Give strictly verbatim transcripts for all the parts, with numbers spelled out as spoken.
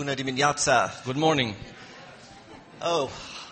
Bună dimineața. Good morning. Oh,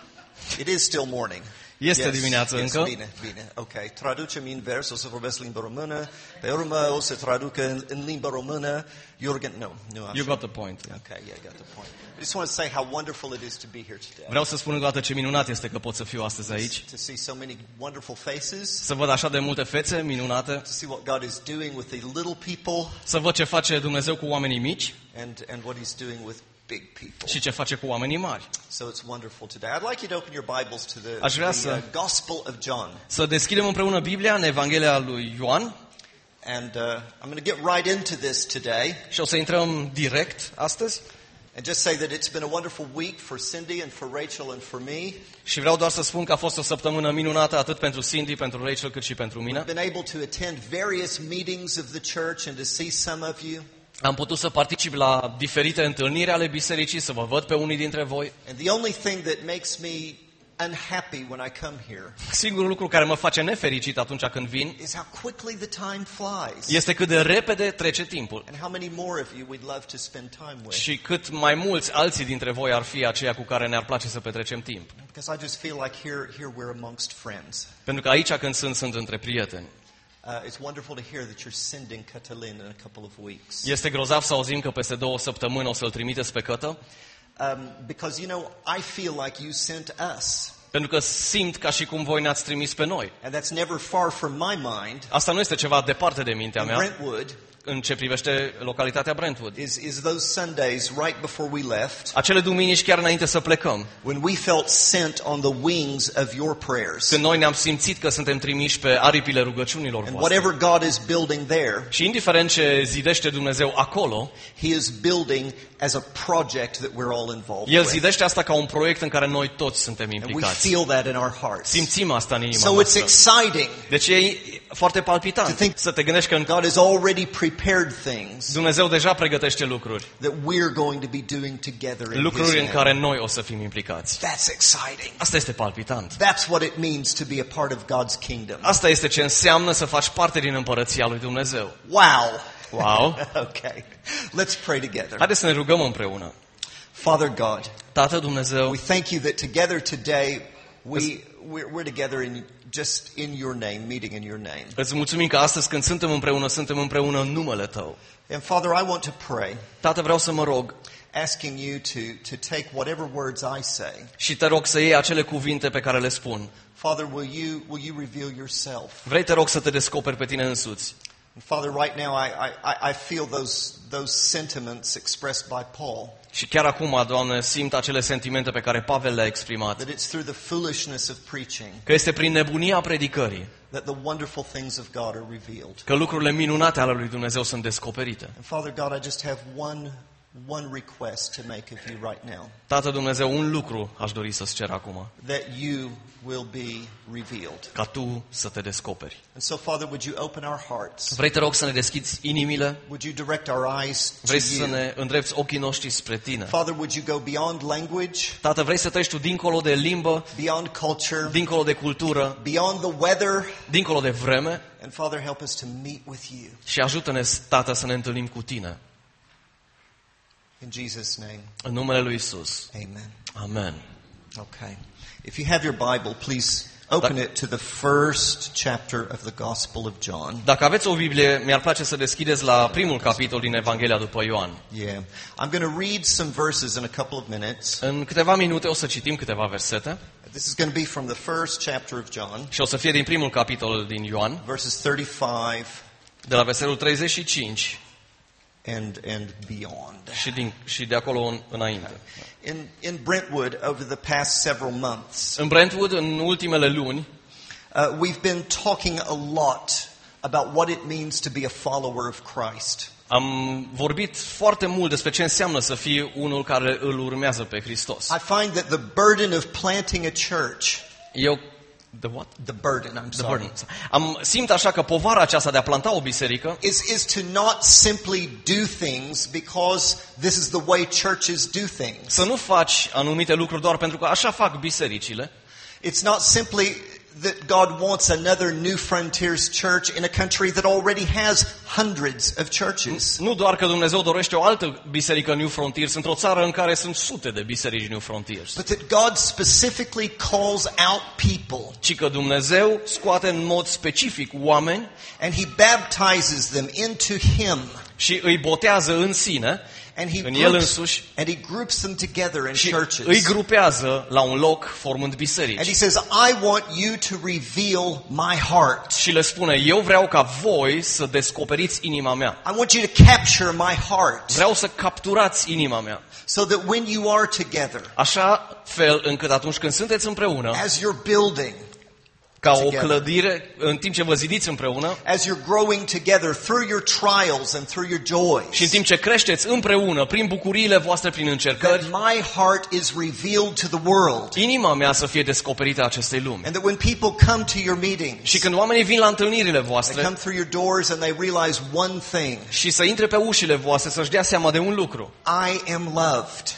it is still morning. Este dimineață yes, încă. Bine, bine. Ok. Traducem invers, o să vorbesc limba română. Pe urmă o să traducă în, în limba română. Jürgen, no, nu așa. You got the point. Yeah. Okay, yeah, I got the point. I just want to say how wonderful it is to be here today. Vreau să spun încă o dată ce minunat este că pot să fiu astăzi aici. To see so many wonderful faces. Să văd așa de multe fețe minunate. To see what God is doing with the little people. Să văd ce face Dumnezeu cu oamenii mici. And and what He's doing with big people. Și ce face cu oamenii mari. So it's wonderful today. I'd like you to open your Bibles to the, Aș vrea the să, uh, Gospel of John. Să deschidem împreună Biblia în Evanghelia lui Ioan. And uh, I'm going to get right into this today. Și o să intrăm direct astăzi. And just say that it's been a wonderful week for Cindy and for Rachel and for me. Și vreau doar să spun că a fost o săptămână minunată atât pentru Cindy, pentru Rachel, cât și pentru mine. I've been able to attend various meetings of the church and to see some of you. Am putut să particip la diferite întâlniri ale bisericii, să vă văd pe unii dintre voi. And the only thing that makes me unhappy when I come here Singurul lucru care mă face nefericit atunci când vin is how quickly the time flies. este cât de repede trece timpul. And how many more of you we'd love to spend time with. Și cât mai mulți alții dintre voi ar fi aceia cu care ne-ar place să petrecem timp. Because I just feel like here here we're amongst friends. Pentru că aici când sunt, sunt între prieteni. Uh, it's wonderful to hear that you're sending Cătălin in a couple of weeks. Este grozav să auzim că peste două săptămâni o să-l trimiteți pe Cătă. Um, because, you know, I feel like you sent us. Pentru că simt ca și cum voi ne-ați trimis pe noi. And that's never far from my mind. Asta nu este ceva departe de mintea In mea. Brentwood, În ce privește localitatea Brentwood. is, is those Sundays right before we left, Acele duminici chiar înainte să plecăm. when we felt sent on the wings of your prayers. Când noi ne-am simțit că suntem trimiși pe aripile rugăciunilor And voastre. whatever God is building there, Și indiferent ce zidește Dumnezeu acolo, He is building as a project that we're all involved El with. zidește asta ca un proiect în care noi toți suntem And we implicați. feel that in our hearts. Simțim asta în inima So it's noastră. exciting. Deci e foarte To palpitant think să te gândești că în God has already prepared things Dumnezeu deja pregătește lucruri. that we're going to be doing together in Lucruri His în name. care noi o să fim implicați. That's exciting. Asta este palpitant. That's what it means to be a part of God's kingdom. Asta este ce înseamnă să faci parte din împărăția lui Dumnezeu. Wow. Wow! Okay. Let's pray together. Haideți să ne rugăm împreună. Father God, Tată Dumnezeu, we thank you that together today we we're, we're together in just in your name, meeting in your name. îți mulțumim că astăzi când suntem împreună, suntem împreună în numele Tău. And Father, I want to pray, Tată, vreau să mă rog asking you to to take whatever words I say. și te rog să iei acele cuvinte pe care le spun. Father, will you will you reveal yourself? Vrei, te rog, să te descoperi pe tine însuți. And Father, right now I I I feel those those sentiments expressed by Paul. Și chiar acum, Doamne, simt acele sentimente pe care Pavel le-a exprimat. That it's through the foolishness of preaching Că este prin nebunia predicării that the wonderful things of God are revealed. că lucrurile minunate ale lui Dumnezeu sunt descoperite. And Father God, I just have one one request to make of you right now. Tată Dumnezeu, un lucru aș dori să-ți cer acum. That you will be revealed. Ca Tu să te descoperi. And so, Father, would you open our hearts? Vrei, te rog, să ne deschizi inimile? Would you direct our eyes to Vrei să you? ne îndrepți ochii noștri spre Tine? Father, would you go beyond language, Tată, vrei să treci Tu dincolo de limbă, beyond culture, dincolo de cultură, beyond the weather? dincolo de vreme And Father, help us to meet with you. și ajută-ne, Tată, să ne întâlnim cu Tine. In Jesus' name, În numele lui Isus. amen. Amen. Okay. If you have your Bible, please open it to the first chapter of the Gospel of John. Dacă aveți o Biblie, mi-ar place să deschideți la primul capitol din Evanghelia după Ioan. Yeah. I'm going to read some verses in a couple of minutes. În câteva minute o să citim câteva versete This is going to be from the first chapter of John, și o să fie din primul capitol din Ioan, verses thirty-five de la versetul treizeci și cinci and and beyond. și, din, și de acolo în, înainte. In in Brentwood over the past several months, În Brentwood, în ultimele luni, uh, we've been talking a lot about what it means to be a follower of Christ. am vorbit foarte mult despre ce înseamnă să fii unul care îl urmează pe Hristos. I find that the burden of planting a church, Eu The what? the burden, I'm The sorry, burden. Am simt așa că povara aceasta de a planta o biserică is is to not simply do things because this is the way churches do things. să nu faci anumite lucruri doar pentru că așa fac bisericile. It's not simply that God wants another New Frontiers church in a country that already has hundreds of churches. Nu doar că Dumnezeu dorește o altă biserică New Frontiers într-o țară în care sunt sute de biserici New Frontiers, But that God specifically calls out people ci că Dumnezeu scoate în mod specific oameni and He baptizes them into Him. și îi botează în sine, And he, în el groups, însuși, and he groups them together in și churches. îi grupează la un loc formând And he biserici. says, I want you to reveal my heart. Și le spune, eu vreau ca voi să descoperiți inima mea. I want you to capture my heart Vreau să capturați inima mea. so that when you are together, Așa fel încât atunci când sunteți împreună, as you're building, ca o together. clădire, în timp ce vă zidiți împreună as you're growing together through your trials and through your joys, și în timp ce creșteți împreună, prin bucuriile voastre, prin încercări, that my heart is revealed to the world. inima mea să fie descoperită acestei lumi. And that when people come to your meetings, Și când oamenii vin la întâlnirile they voastre come through your doors and they realize one thing. și să intre pe ușile voastre, să-și dea seama de un lucru. I am loved.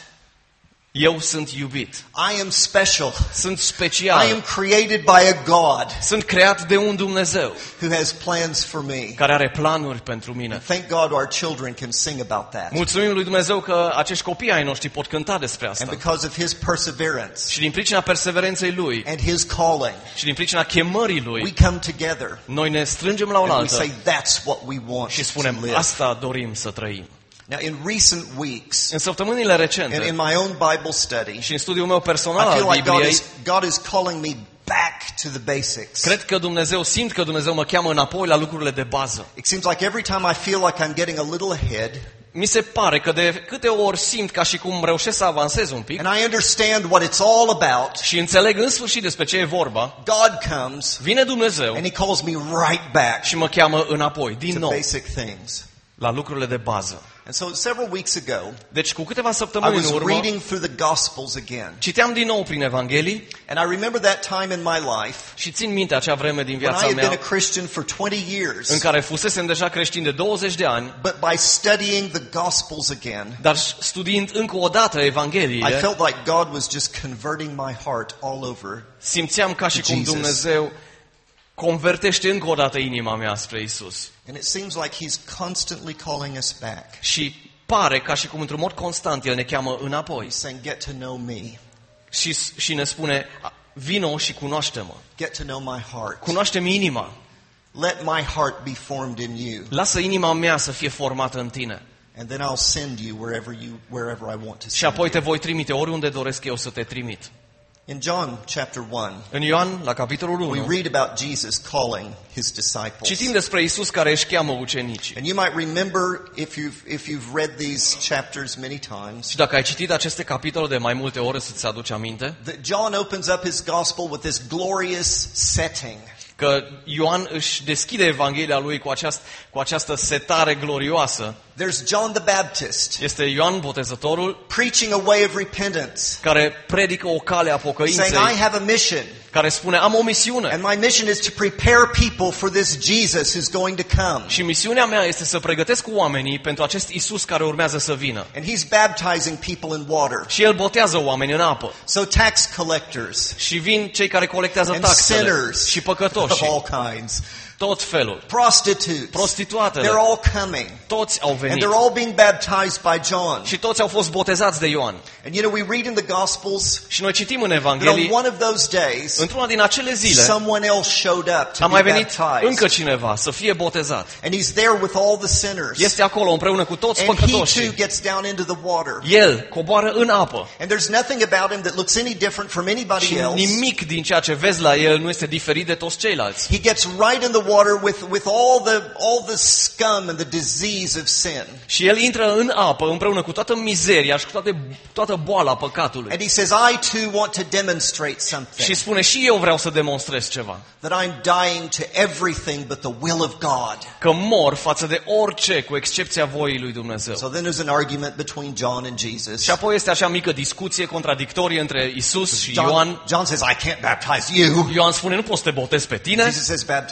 Eu sunt iubit. I am special. Sunt I special. am created by a God Sunt creat de un Dumnezeu who has plans for me. care are planuri pentru mine. Thank God our children can sing about that. Mulțumim lui Dumnezeu că acești copii ai noștri pot cânta despre And asta. because of His perseverance Și din pricina perseverenței Lui and His calling, și din pricina chemării we Lui, come together noi ne strângem la and we oaltă say that's what we want și to spunem, live. asta dorim să trăim. Now in recent weeks, În săptămânile and in recente my own Bible study, și în studiul meu personal I feel al like God Bibliei, is, God is calling me back to the basics. cred că Dumnezeu, simt că Dumnezeu mă cheamă înapoi la lucrurile de bază. It seems like every time I feel like I'm getting a little ahead, Mi se pare că de câte ori simt ca și cum reușesc să avansez un pic and I understand what it's all about, și înțeleg în sfârșit despre ce e vorba, God comes vine Dumnezeu and He calls me right back și mă cheamă înapoi, din to nou, basic things. la lucrurile de bază. And so several weeks ago, Deci cu câteva I săptămâni was în urmă, reading through the Gospels again. citeam din nou prin Evanghelii And I remember that time in my life și țin minte acea vreme din when I viața had been a mea Christian for twenty years, în care fusesem deja creștin de douăzeci de ani, but by studying the Gospels again, dar studiind încă o dată I Evangheliile, felt like God was just converting my heart all over. simțeam ca și cum Jesus. Dumnezeu convertește încă o dată inima mea spre Isus. And it seems like He's constantly calling us back. Și pare ca și cum într-un mod constant El ne cheamă înapoi He's saying, get to know me. și, și ne spune, vino și cunoaște-mă. Get to know my heart. Cunoaște-mi inima. Let my heart be formed in you. Lasă inima mea să fie formată în tine. And then I'll send you wherever you wherever I want to Și send apoi te you. voi trimite oriunde doresc eu să te trimit. In John chapter one, În Ioan, la capitolul we unu, read about Jesus calling His disciples. citim despre Isus care își cheamă ucenicii. And you might remember, if you've, if you've read these chapters many times, Și dacă ai citit aceste capitole de mai multe ori, să-ți aduci aminte, that John opens up his gospel with this glorious setting. că Ioan își deschide Evanghelia lui cu, aceast, cu această setare glorioasă. There's John the Baptist Este Ioan Botezătorul preaching a way of repentance, care predică o cale a saying, pocăinței, I have a mission, care spune, am o misiune. and my mission is to prepare people for this Jesus who's going to come. Și misiunea mea este să pregătesc oamenii pentru acest Isus care urmează să vină. And he's baptizing people in water. Și el botează oameni în apă. So tax collectors Și vin cei care colectează and taxele sinners și of păcătoși, all kinds, tot felul. prostitutes, Prostituatele, they're all coming. toți au And venit. they're all being baptized by John. Și toți au fost botezați de Ioan. And you know, we read in the Gospels Și noi citim în that on Evanghelii, one of those days, într-una din acele zile, someone else showed up to a be mai venit baptized. încă cineva să fie botezat. And he's there with all the sinners. Este acolo împreună cu toți And he too păcătoșii. gets down into the water. El coboară în apă. And there's nothing about him that looks any different from anybody Și else. nimic din ceea ce vezi la el nu este diferit de toți ceilalți. He gets right in the water with, with all the all the scum and the disease of sin. Și el intră în apă împreună cu toată mizeria și cu toate, toată boala păcatului. And he says, I too want to demonstrate something. Și spune, și eu vreau să demonstrez ceva. That I'm dying to everything but the will of God. Că mor față de orice, cu excepția voii lui Dumnezeu. So then there's an argument between John and Jesus. Și apoi este așa mică discuție contradictorie între Isus și John, Ioan. John says, I can't baptize you. Ioan spune, nu poți să te botezi pe tine. Jesus says, baptize me.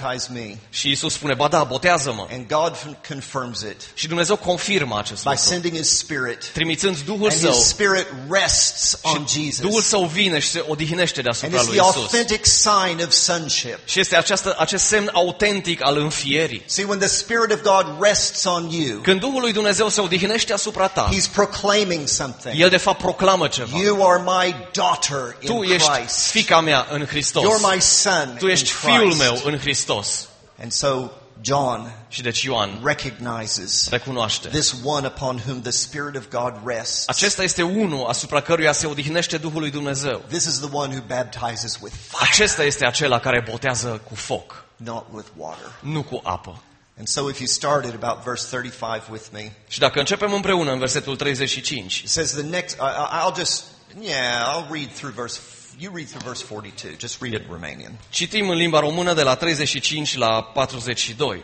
me. Și Iisus spune, ba da, botează-mă. And God confirms it Și Dumnezeu confirmă acest by lucru, sending His Spirit. trimițând Duhul And Său. His Spirit rests on Și Jesus. Duhul Său vine și se odihnește And deasupra it's lui the Iisus. authentic sign of sonship. Și este această, acest semn autentic al înfierii. See, when the Spirit of God rests on you, Când Duhul lui Dumnezeu se odihnește asupra ta, He's proclaiming something. El de fapt proclamă ceva. You are my daughter in Tu ești Christ. fiica mea în Hristos. You're my son Tu in ești fiul Christ. meu în Hristos. And so John Și deci Ioan recognizes recunoaște. this one upon whom the Spirit of God rests. Acesta este unul asupra căruia se odihnește Duhul lui Dumnezeu. This is the one who baptizes with fire, Acesta este acela care botează cu foc, not with water. nu cu apă. And so if you started about verse thirty-five with me, Și dacă începem împreună în versetul treizeci și cinci, it says the next, I, I- I'll just, yeah, I'll read through verse, you read through verse forty-two. Just read it in Romanian. citim în limba română de la treizeci și cinci la patruzeci și doi.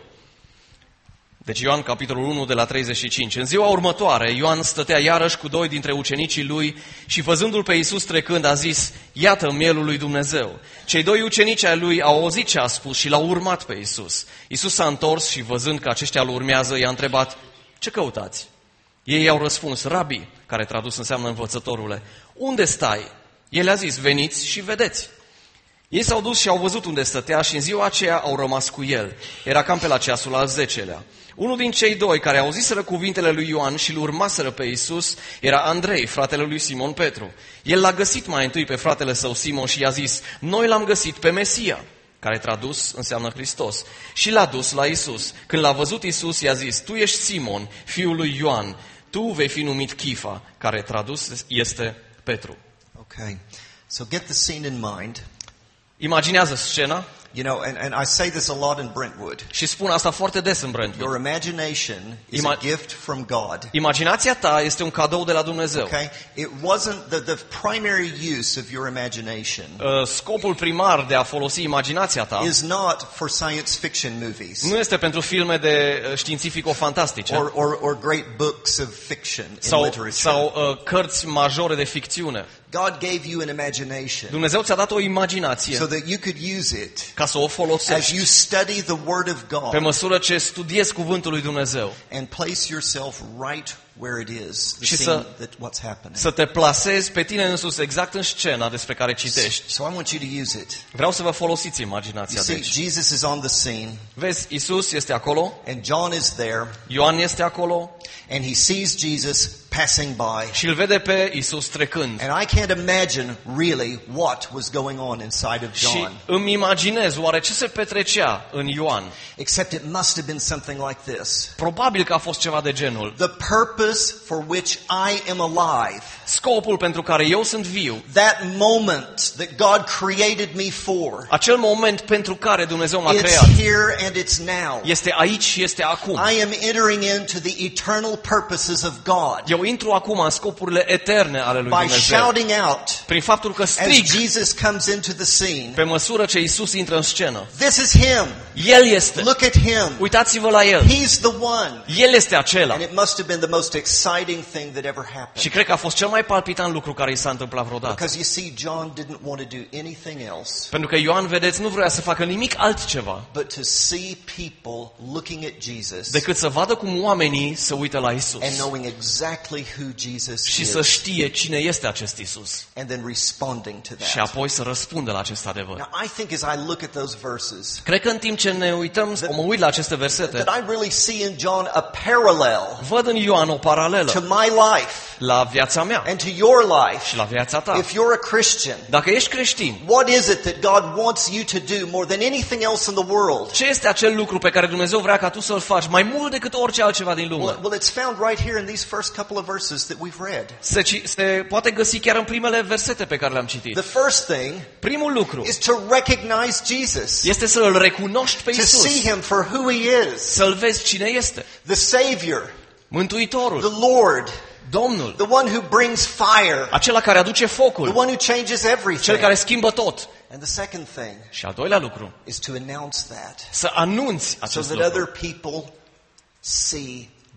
Deci Ioan, capitolul unu, de la treizeci și cinci. În ziua următoare, Ioan stătea iarăși cu doi dintre ucenicii lui și văzându-l pe Iisus trecând, a zis, iată mielul lui Dumnezeu. Cei doi ucenici ai lui au auzit ce a spus și l-au urmat pe Iisus. Iisus s-a întors și văzând că aceștia îl urmează, i-a întrebat, ce căutați? Ei i-au răspuns, Rabi, care tradus înseamnă învățătorule, unde stai? El a zis, veniți și vedeți. Ei s-au dus și au văzut unde stătea și în ziua aceea au rămas cu el. Era cam pe la ceasul al zecelea. Unul din cei doi care auziseră cuvintele lui Ioan și îl urmaseră pe Iisus era Andrei, fratele lui Simon Petru. El l-a găsit mai întâi pe fratele său Simon și i-a zis, noi l-am găsit pe Mesia, care tradus înseamnă Hristos, și l-a dus la Iisus. Când l-a văzut Iisus, i-a zis, tu ești Simon, fiul lui Ioan, tu vei fi numit Chifa, care tradus este Petru. Okay. So get the scene in mind. Imaginează scena. You know, and, and I say this a lot in Brentwood. Și spun asta foarte des în Brentwood. Your imagination is Ima- a gift from God. Imaginația ta este un cadou de la Dumnezeu. Okay? It wasn't the, the primary use of your imagination Uh, Scopul primar de a folosi imaginația ta is not for science fiction movies nu este pentru filme de uh, științifico-fantastice or, or, or great books of fiction in sau, literature. sau uh, cărți majore de ficțiune. God gave you an imagination Dumnezeu ți-a dat o imaginație so that you could use it ca să o as folosești you study the Word of pe God măsură ce studiezi cuvântul lui Dumnezeu. and place yourself right where it is, the Și scene să- that what's happening. Să te plasezi pe tine însuți exact în scena despre care citești. So I want you to use it. Vreau să vă folosiți You imaginația. see, Deci. Jesus is on the scene Vezi, Isus este acolo, and John is there Ioan este acolo and he sees Jesus passing by. și îl vede pe Isus trecând. And I can't imagine really what was going on inside of Și John, îmi imaginez oare ce se petrecea în Ioan. except it must have been something like this. Probabil că a fost ceva de genul. The purpose for which I am alive, Scopul pentru care eu sunt viu, that moment that God created me for, acel moment pentru care Dumnezeu m-a it's creat, here and it's now. este aici și este acum. I am entering into the eternal purposes of God Eu intru acum în scopurile eterne ale lui by Dumnezeu. shouting out Prin faptul că as strig Jesus comes into the scene, pe măsură ce Isus intră în scenă. this is Him. El este. Look at Him. Uitați-vă la El. He's the one. El este acela. And it must have been the most exciting thing that ever happened. Și cred că a fost cel mai palpitant lucru care i s-a întâmplat vreodată. Because you see, John didn't want to do anything else Pentru că Ioan, vedeți, nu vrea să facă nimic altceva but to see people looking at Jesus decât să vadă cum oamenii se uită la Isus and knowing exactly who Jesus și is să știe cine este acest Isus and then responding to și that. apoi să răspundă la acest adevăr. Now, I think as I look at those verses, Cred că în timp ce ne uităm, o mă uit la aceste versete, that I really see in John a parallel văd în Ioan o to paralelă my life la viața mea and to your life. și la viața ta. If you're a Christian, Dacă ești creștin, what is it that God wants you to do more than anything else in the world? ce este acel lucru pe care Dumnezeu vrea ca tu să-l faci mai mult decât orice altceva din lume? Well, well, it's found right here in these first couple of verses that we've read. Se, ci- se poate găsi chiar în primele versete pe care le-am citit. The first thing Primul lucru is to recognize Jesus, este să îl recunoști pe to see Isus, Him for who He is, să-l vezi cine este. the Savior, Mântuitorul, the Lord, Domnul, the one who brings fire, acela care aduce the focul, one who changes cel everything. care schimbă tot. And the second thing Și al doilea lucru, is to announce that să anunți so acest that lucru, other people see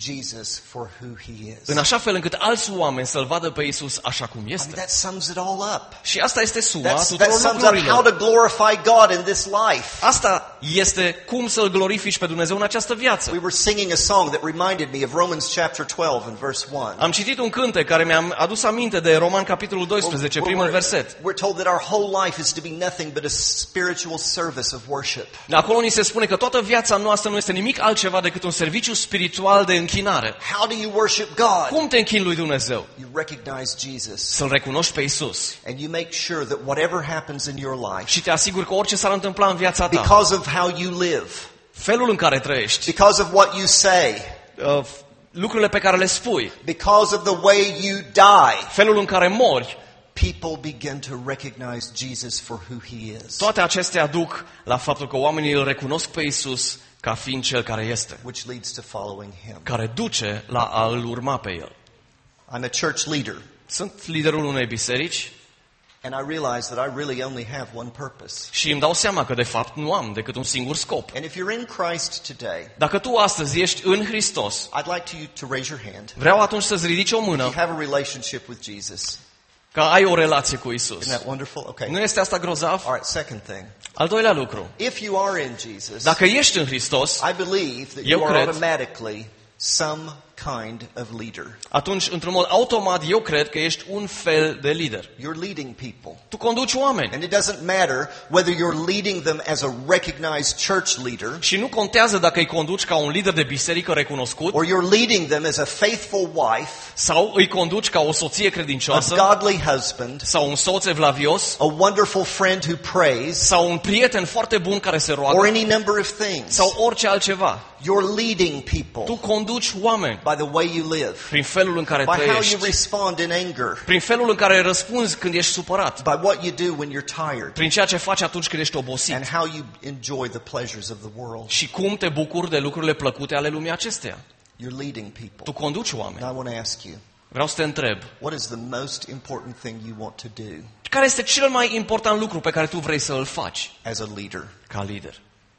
Jesus for who he is. În așa fel încât alți oameni să-L vadă pe Iisus așa cum I mean, este. that sums it all up. Și asta este suma That's, that tuturor sums up lucrurilor. how to glorify God in this life. Asta este cum să-L glorifici pe Dumnezeu în această viață. We were singing a song that reminded me of Romans chapter twelve and verse one. Am citit un cântec care mi-a adus aminte de Roman capitolul doisprezece, primul verset. We're told that our whole life is to be nothing but a spiritual service of worship. Acolo ni se spune că toată viața noastră nu este nimic altceva decât un serviciu spiritual de închinare. How do you worship God? Cum te închini lui Dumnezeu? You recognize Jesus. Să-L recunoști pe Iisus. And you make sure that whatever happens in your life, Și te asiguri că orice s-ar întâmpla în viața ta, because of how you live, felul în care trăiești, because of what you say, uh, lucrurile pe care le spui, because of the way you die, felul în care mori, people begin to recognize Jesus for who he is, toate acestea duc la faptul că oamenii îl recunosc pe Iisus ca fiind cel care este, which leads to following him. care duce la a îl urma pe el. I'm a church leader, Sunt liderul unei biserici and I realize that I really only have one purpose. și îmi dau seama că de fapt nu am decât un singur scop. And if you're in Christ today, Dacă tu astăzi ești în Hristos, I'd like to you to raise your hand. vreau atunci să-ți ridici o You mână have a relationship with Jesus. că ai o relație cu Isus. Isn't that wonderful? Okay. Nu este asta grozav? All right, second thing. Al doilea lucru. If you are in Jesus, Dacă ești în Hristos, I believe that Eu you are cred. automatically some kind of leader. atunci, într-un mod automat, eu cred că ești un fel de lider. You're leading people. Tu conduci oameni. And it doesn't matter whether you're leading them as a recognized church leader Și nu contează dacă îi conduci ca un lider de biserică recunoscut or you're leading them as a faithful wife, sau îi conduci ca o soție a credincioasă godly husband, sau un soț evlavios a wonderful friend who prays, sau un prieten foarte bun care se or roagă any number of things. sau orice altceva. You're leading Tu people conduci oameni by the way you live, prin felul în care by how you trăiești, respond in anger, prin felul în care răspunzi când ești supărat, by what you do when you're tired, prin ceea ce faci atunci când ești obosit and how you enjoy the pleasures of the world. și cum te bucuri de lucrurile plăcute ale lumii acesteia. You're leading people. Tu conduci And oameni. I want to ask you, Vreau să te întreb, what is the most important thing you want to do care este cel mai important lucru pe care tu vrei să îl faci as a leader? ca lider?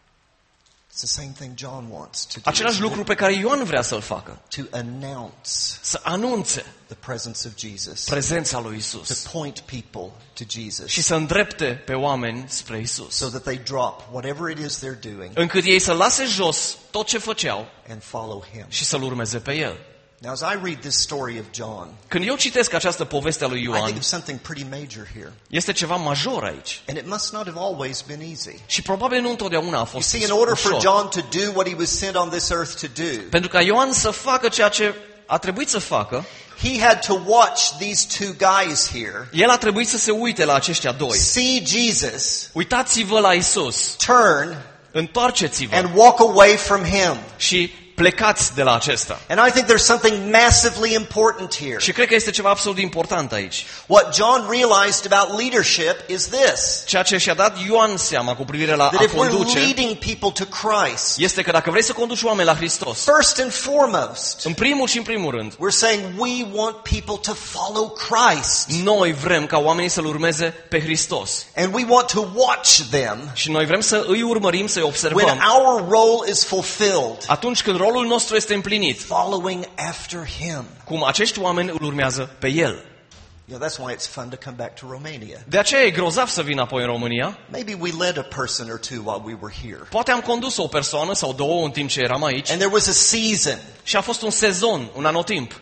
It's the same thing John wants to do. Același lucru pe care Ioan vrea să-l facă. To announce Să anunțe the presence of Jesus. prezența lui To Isus point people to Jesus. și să îndrepte pe oameni spre Isus. So that they drop whatever it is they're doing Încât ei să lase jos tot ce făceau and follow him. și să-L urmeze pe El. Now as I read this story of John, Când eu citesc această poveste a lui I think Ioan, of something pretty major here. este ceva major aici. And it must not have always been easy. Și probabil nu întotdeauna a You fost see, in order for ușor. John to do what he was sent on this earth to do, Pentru ca Ioan să facă ceea ce a trebuit să facă, he had to watch these two guys here el a trebuit să se uite la aceștia doi. see Jesus Uitați-vă la Isus, turn întoarceți-vă and walk away from him. și plecați de la acesta. And I think there's something massively important here. Și cred că este ceva absolut important aici. What John realized about leadership is this: Ceea ce și-a dat Ioan seama cu privire la that a if we're conduce leading people to Christ, este că dacă vrei să conduci oameni la Hristos, first and foremost, în primul și în primul rând, we're saying we want people to follow Christ. noi vrem ca oamenii să-L urmeze pe Hristos. And we want to watch them Și noi vrem să îi urmărim, să-i when observăm. our role is fulfilled, Atunci când rolul nostru este împlinit, following after him. cum acești oameni îl urmează pe El. You know, that's why it's fun to come back to Romania. De aceea e grozav să vin apoi în România. Maybe we led a person or two while we were here. Poate am condus o persoană sau două în timp ce eram aici And there was a season. și a fost un sezon, un anotimp.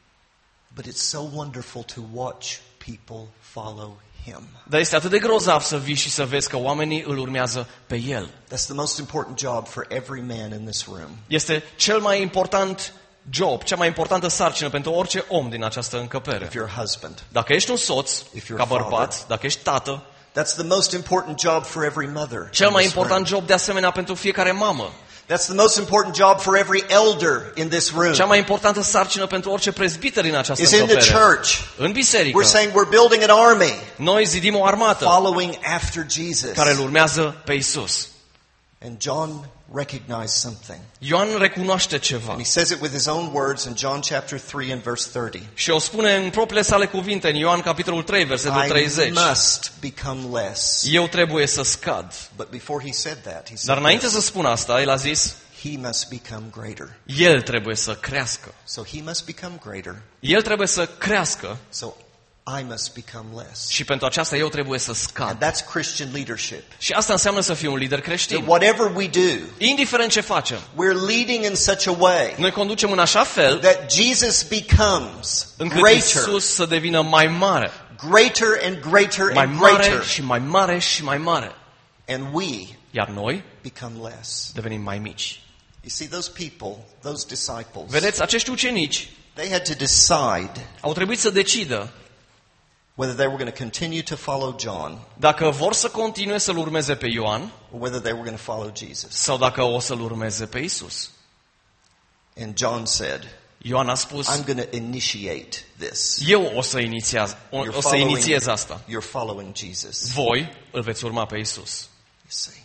But it's so wonderful to watch people follow him. Dar este atât de grozav să vii și să vezi că oamenii îl urmează pe El. That's the most important job for every man in this room. Este cel mai important job, cea mai importantă sarcină pentru orice om din această încăpere. If you're a husband, Dacă ești un soț, If you're ca a father. bărbat, dacă ești tată, that's the most important job for every mother. cel in mai this important room. job de asemenea pentru fiecare mamă. That's the most important job for every elder in this room. Cea mai importantă sarcină pentru orice prezbiter din această Is in the încăpere. church. În biserică, We're saying we're building an army noi zidim o armată following after Jesus. care îl urmează pe Isus. And John recognized something. Ioan recunoaște ceva And he says it with his own words in John chapter three and verse thirty. și o spune în propriile sale cuvinte în Ioan capitolul trei, versetul I treizeci. must become less. Eu trebuie să scad. But before he said that, he Dar said înainte this. să spun asta, el a zis, he must become greater. El trebuie să crească. So he must become greater. El trebuie să crească So I must become less. și pentru aceasta eu trebuie să And scad. that's Christian leadership. Și asta înseamnă să fii un lider That creștin. whatever we do, Indiferent ce facem, we're leading in such a way noi conducem în așa fel that Jesus becomes încât greater, Iisus să devină mai mare, greater and greater mai and mare greater. și mai mare și mai mare. And we Iar noi become less. devenim mai mici. You see, those people, those disciples, Vedeți, acești ucenici they had to decide au trebuit să decidă whether they were going to continue to follow John dacă vor să continue să-L urmeze pe Ioan or whether they were going to follow Jesus. sau dacă o să-L urmeze pe Isus. And John said, Ioan a spus, I'm going to initiate this. eu o să, inițiaz, o, You're o să following, inițiez asta. you're following Jesus. Voi îl veți urma pe Isus. You see.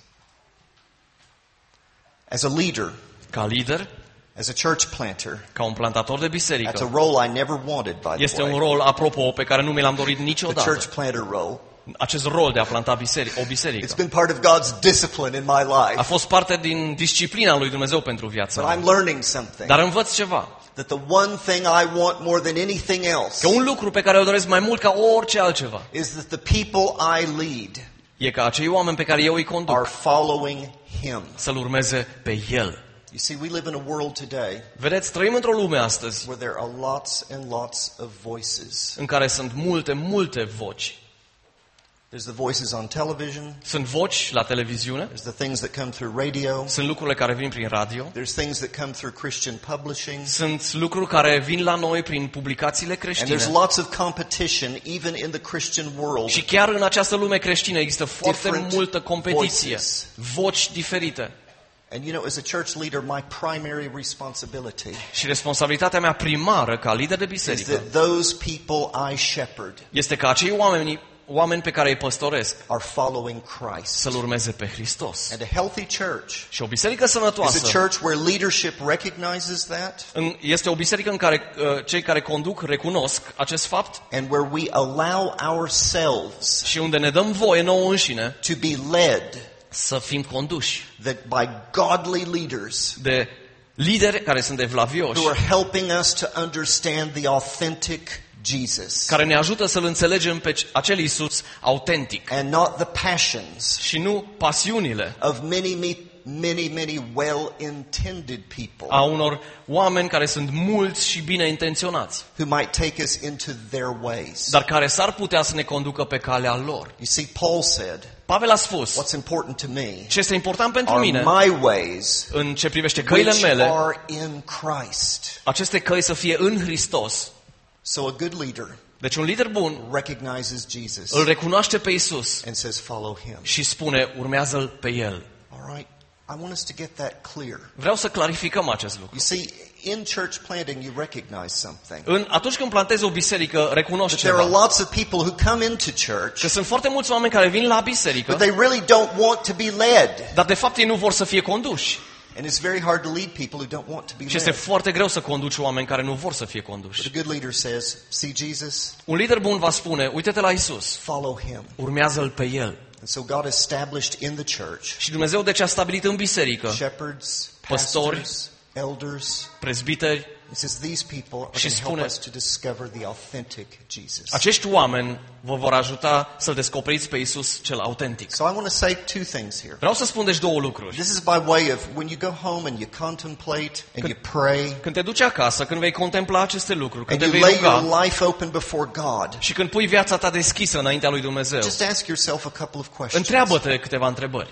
As a leader, Ca lider, as a church planter, ca un plantator de that's a biserică, role I never wanted, by the este un way. rol, apropo, pe care nu mi l-am dorit The niciodată. church planter role. Acest rol de a planta biserică, o It's biserică. been part of God's discipline in my A life. fost parte din disciplina lui Dumnezeu pentru But viața I'm mea. learning something. Dar învăț ceva. That the one thing I want more than anything else Că un lucru pe care îl doresc mai mult ca orice altceva is that the people I lead e ca acei oameni pe care eu îi are conduc following Him. să-L urmeze pe El. You see, we live in a world today Vedeți, trăim într-o lume astăzi where there are lots and lots of voices. în care sunt multe, multe voci. There's the voices on television. Sunt voci la televiziune, There's the things that come through radio. sunt lucrurile care vin prin radio, There's things that come through Christian publishing. sunt lucruri care vin la noi prin publicațiile And creștine. there's lots of competition even in the Christian world. Și chiar în această lume creștină există foarte Different multă competiție, voices. voci diferite. And you know, as a church leader, my primary responsibility Și responsabilitatea mea primară ca lider de is biserică that those people I shepherd este ca acei oameni, oameni pe care îi păstoresc are following Christ. să-L urmeze pe Hristos. And a healthy church Și o biserică is a sănătoasă church where leadership recognizes that în- este o biserică în care uh, cei care conduc recunosc acest fapt and where we allow ourselves și unde ne dăm voie nouă înșine to be led să fim conduși that by godly leaders de lideri care sunt evlavioși, who are helping us to understand the authentic Jesus care ne ajută să-L înțelegem pe acel Iisus autentic and not the passions și nu pasiunile of many, many, many, many well-intended people a unor oameni care sunt mulți și bine intenționați, who might take us into their ways. dar care s-ar putea să ne conducă pe calea lor. You see, Paul said, Pavel a spus, what's important to me ce este important pentru are mine my ways în ce privește căile which mele, are in Christ. aceste căi să fie în Hristos. So a good leader Deci un lider bun recognizes Jesus îl recunoaște pe Iisus and says, follow him. și spune, urmează-L pe El. All right. I want us to get that clear. Vreau să clarificăm acest lucru. You see, in church planting, you recognize something. În, atunci când plantezi o biserică, recunoști That there are ceva. lots of people who come into church, Că sunt foarte mulți oameni care vin la biserică, but they really don't want to be led. dar de fapt ei nu vor să fie conduși. And it's very hard to lead people who don't want to be Și este led. foarte greu să conduci oameni care nu vor să fie But conduși. a good leader says, see Jesus, Un lider bun va spune, uite-te la Isus, follow him. urmează-L pe El. And so God established in the church Și Dumnezeu de ce a stabilit în biserică shepherds, Păstori, pastors, elders. prezbiteri. It says these people are Și going to help spune- us to discover the authentic Jesus. Acești oameni vă vor ajuta să-L descoperiți pe Isus cel autentic. So I want to say two things here. Vreau să spun deci două lucruri. This is by way of when you go home and you contemplate and you pray Când te duci acasă, când vei contempla aceste lucruri, când and te you vei lay ruga your life open before God, și când pui viața ta deschisă înaintea lui Dumnezeu, just ask yourself a couple of questions. întreabă-te câteva întrebări.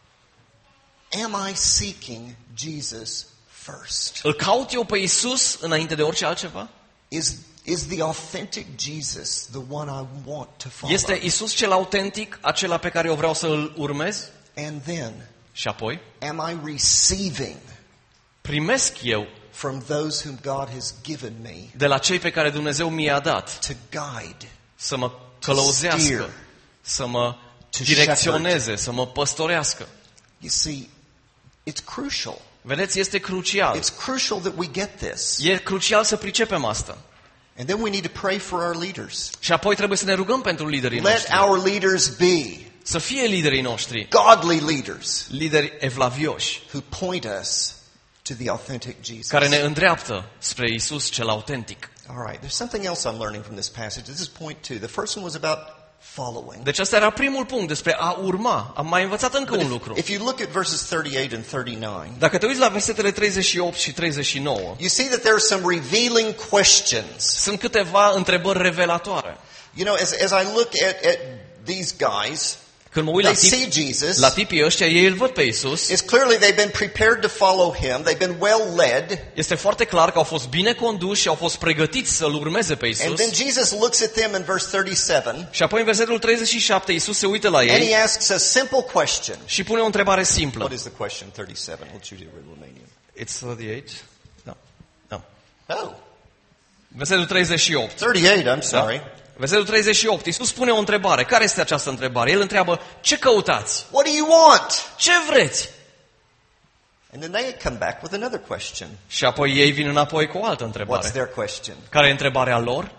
Am I seeking Jesus first? Îl caut eu pe Isus înainte de orice altceva? Is is the authentic Jesus the one I want to follow? Este Isus cel autentic, acela pe care eu vreau să îl urmez? And then, Și apoi, am I receiving primesc eu from those whom God has given me de la cei pe care Dumnezeu mi-a dat to guide, să mă călăuzească, steer, să mă to direcționeze, să mă păstorească. You see, it's crucial. Vedeți, este crucial. It's crucial that we get this. E crucial să pricepem asta. And then we need to pray for our leaders. Și apoi trebuie să ne rugăm pentru liderii Let noștri. our leaders be Să fie liderii noștri, godly leaders lideri evlavioși, who point us to the authentic Jesus. care ne îndreaptă spre Isus cel autentic. All right, there's something else I'm learning from this passage. This is point two. The first one was about following. Deci ăsta era primul punct despre a urma. Am mai învățat încă But un if, lucru. if you look at verses thirty-eight and thirty-nine, Dacă te uiți la versetele treizeci și opt și treizeci și nouă, you see that there are some revealing questions. sunt câteva întrebări revelatoare. You know, as, as I look at, at these guys, Când mă uit la, they tip, see Jesus. la tipii ăștia, ei îl văd pe Isus. It's clearly they've been prepared to follow him. They've been well led. Este foarte clar că au fost bine conduși și au fost pregătiți să-L urmeze pe And Isus. then Jesus looks at them in verse thirty-seven, Și apoi în versetul treizeci și șapte, Isus se uită la and he ei asks a simple question. și pune o întrebare simplă. What is the question? thirty-seven. We'll choose Romanian. It's thirty-eight? Da. Da. Oh, Versetul treizeci și opt. thirty-eight, I'm Da? sorry. Versetul treizeci și opt. Iisus pune o întrebare. Care este această întrebare? El întreabă, ce căutați? What do you want? Ce vreți? And then they come back with another question. Și apoi ei vin înapoi cu o altă What's întrebare. their question? Care e întrebarea lor?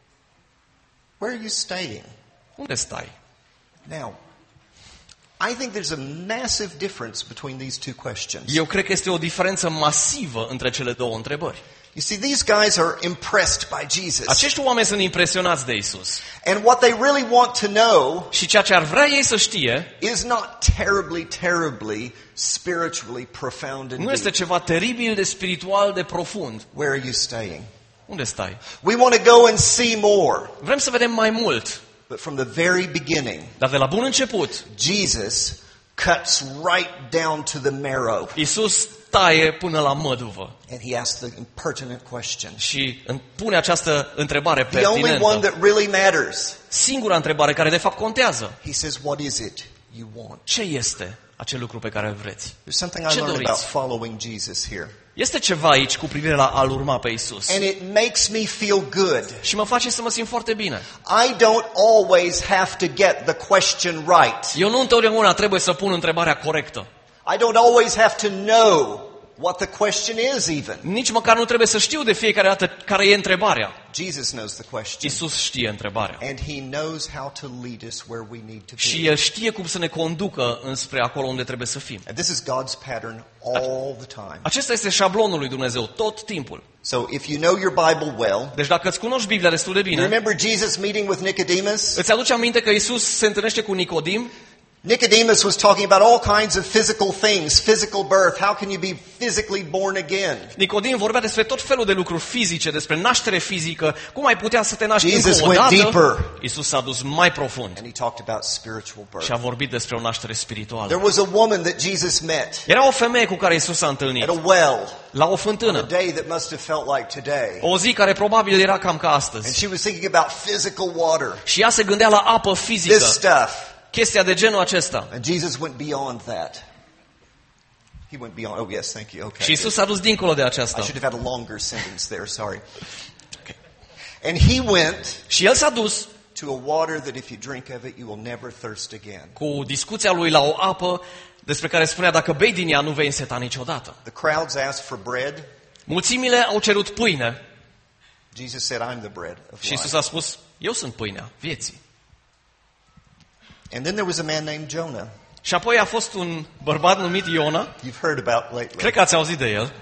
Where are you staying? Unde stai? Now, I think there's a massive difference between these two questions. Eu cred că este o diferență masivă între cele două întrebări. You see, these guys are impressed by Jesus. Acești oameni sunt impresionați de Isus. And what they really want to know Și ceea ce ar vrea ei să știe is not terribly, terribly spiritually profound and nu este deep. ceva teribil de spiritual, de profund. Where are you staying? Unde stai? We want to go and see more. Vrem să vedem mai mult. But from the very beginning, Dar de la bun început, Jesus cuts right down to the marrow. Isus taie până la măduvă And he asks the pertinent question. și îmi pune această întrebare The only one pertinentă. that really matters. Singura întrebare care de fapt contează. He says, what is it you want? Ce este acel lucru pe care îl vreți? There's something I Ce learned doriți? about following Jesus here. Este ceva aici cu privire la a-L urma pe Isus. And it makes me feel good. Și mă face să mă simt foarte bine. I don't always have to get the question right. Eu nu întotdeauna trebuie să pun întrebarea corectă. I don't always have to know what the question is even. Nici măcar nu trebuie să știu de fiecare dată care e întrebarea. Jesus knows the question. Isus știe întrebarea. And he knows how to lead us where we need to Și be. El știe cum să ne conducă înspre acolo unde trebuie să fim. And this is God's pattern all the time. Acesta este șablonul lui Dumnezeu tot timpul. So if you know your Bible well, Deci dacă îți cunoști Biblia destul de you bine, remember Jesus meeting with Nicodemus? îți aduce aminte că Isus se întâlnește cu Nicodim. Nicodemus was talking about all kinds of physical things, physical birth. How can you be physically born again? Nicodim vorbea despre tot felul de lucruri fizice, despre naștere fizică, cum ai putea să te naști Jesus încă o went dată. deeper. Isus s-a dus mai profund And he talked about spiritual birth. și a vorbit despre o naștere There spirituală. was a woman that Jesus met Era o femeie cu care Isus s-a întâlnit at a well la o on a fântână. day that must have felt like today. O zi care probabil era cam ca And astăzi. she was thinking about physical water, Și ea se gândea la apă this fizică, stuff. chestia de genul acesta. And Jesus went beyond that. He went beyond. Oh, yes, thank you. Okay. Și Isus s-a dus dincolo de I aceasta. should have had a longer sentence there, sorry. And he went Și el s-a dus to a water that if you drink of it, you will never thirst again. cu discuția lui la o apă despre care spunea dacă bei din ea nu vei înseta niciodată. The crowds asked for bread. Mulțimile au cerut pâine Jesus said, I'm the bread of și Isus life. a spus, eu sunt pâinea vieții. And then there was a man named Jonah. Și apoi a fost un bărbat numit Iona, You've heard about lately. cred că ați auzit de el.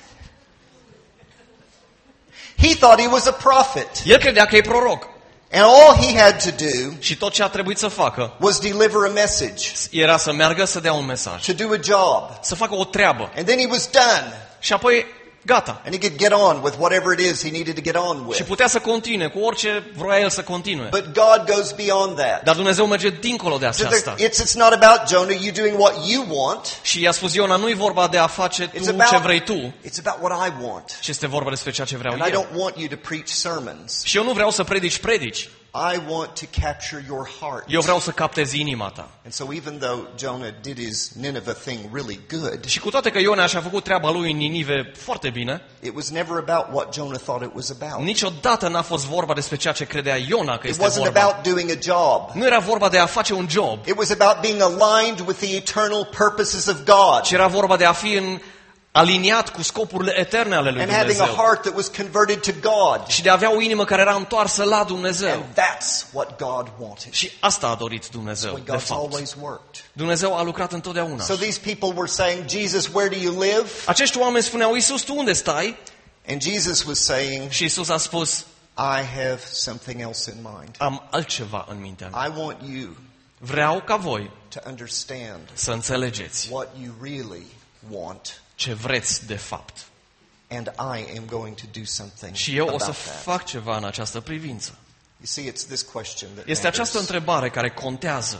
He thought he was a prophet. El credea că e proroc And all he had to do și tot ce a trebuit să facă was deliver a message, era să meargă să dea un mesaj, to do a job. să facă o treabă And then he was done. și apoi gata. And he could get on with whatever it is he needed to get on Și with. putea să continue cu orice vroia el să continue. But God goes beyond that. Dar Dumnezeu merge dincolo de So aceasta. there, it's, it's not about Jonah, you doing what you want. Și i-a spus Iona, nu-i vorba de a face It's tu ce about, vrei tu, it's about what I want. ci este vorba despre ceea ce vreau And I eu. don't want you to preach sermons. Și eu nu vreau să predici predici. I want to capture your heart. Eu vreau să captez inima ta. And so even though Jonah did his Nineveh thing really good, Și cu toate că Iona și-a făcut treaba lui în Ninive foarte bine, it was never about what Jonah thought it was about. niciodată n-a fost vorba despre ceea ce credea Iona că It este wasn't vorba. about doing a job. Nu era vorba de a face un job, It was about being aligned with the eternal purposes of God. ci era vorba de a fi în aliniat cu scopurile eterne ale lui and having a Dumnezeu heart that was converted to God. și de a avea o inimă care era întoarsă la Dumnezeu. And that's what God wanted. Și asta a dorit Dumnezeu, When de God's fapt. always worked. Dumnezeu a lucrat întotdeauna. So these people were saying, Jesus, where do you live? Acești oameni spuneau, Iisus, tu unde stai? And Jesus was saying, Și Iisus a spus, I have something else in mind. am altceva în mintea mea. I want you Vreau ca voi to understand să înțelegeți what you really want. ce vreți de fapt. And I am going to do something Și eu o about să that. fac ceva în această privință. You see, it's this question that Este această matters. întrebare care contează.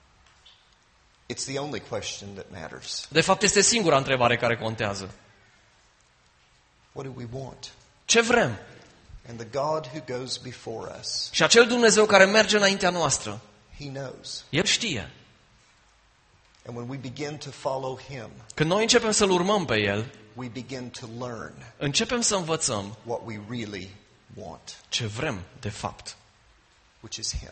It's the only question that matters. De fapt, este singura întrebare care contează. What do we want? Ce vrem? And the God who goes before us, Și acel Dumnezeu care merge înaintea noastră, He knows. El știe. And when we begin to follow Him, Când noi începem să-L urmăm pe El, we begin to learn începem să învățăm what we really want, ce vrem de fapt. which is Him.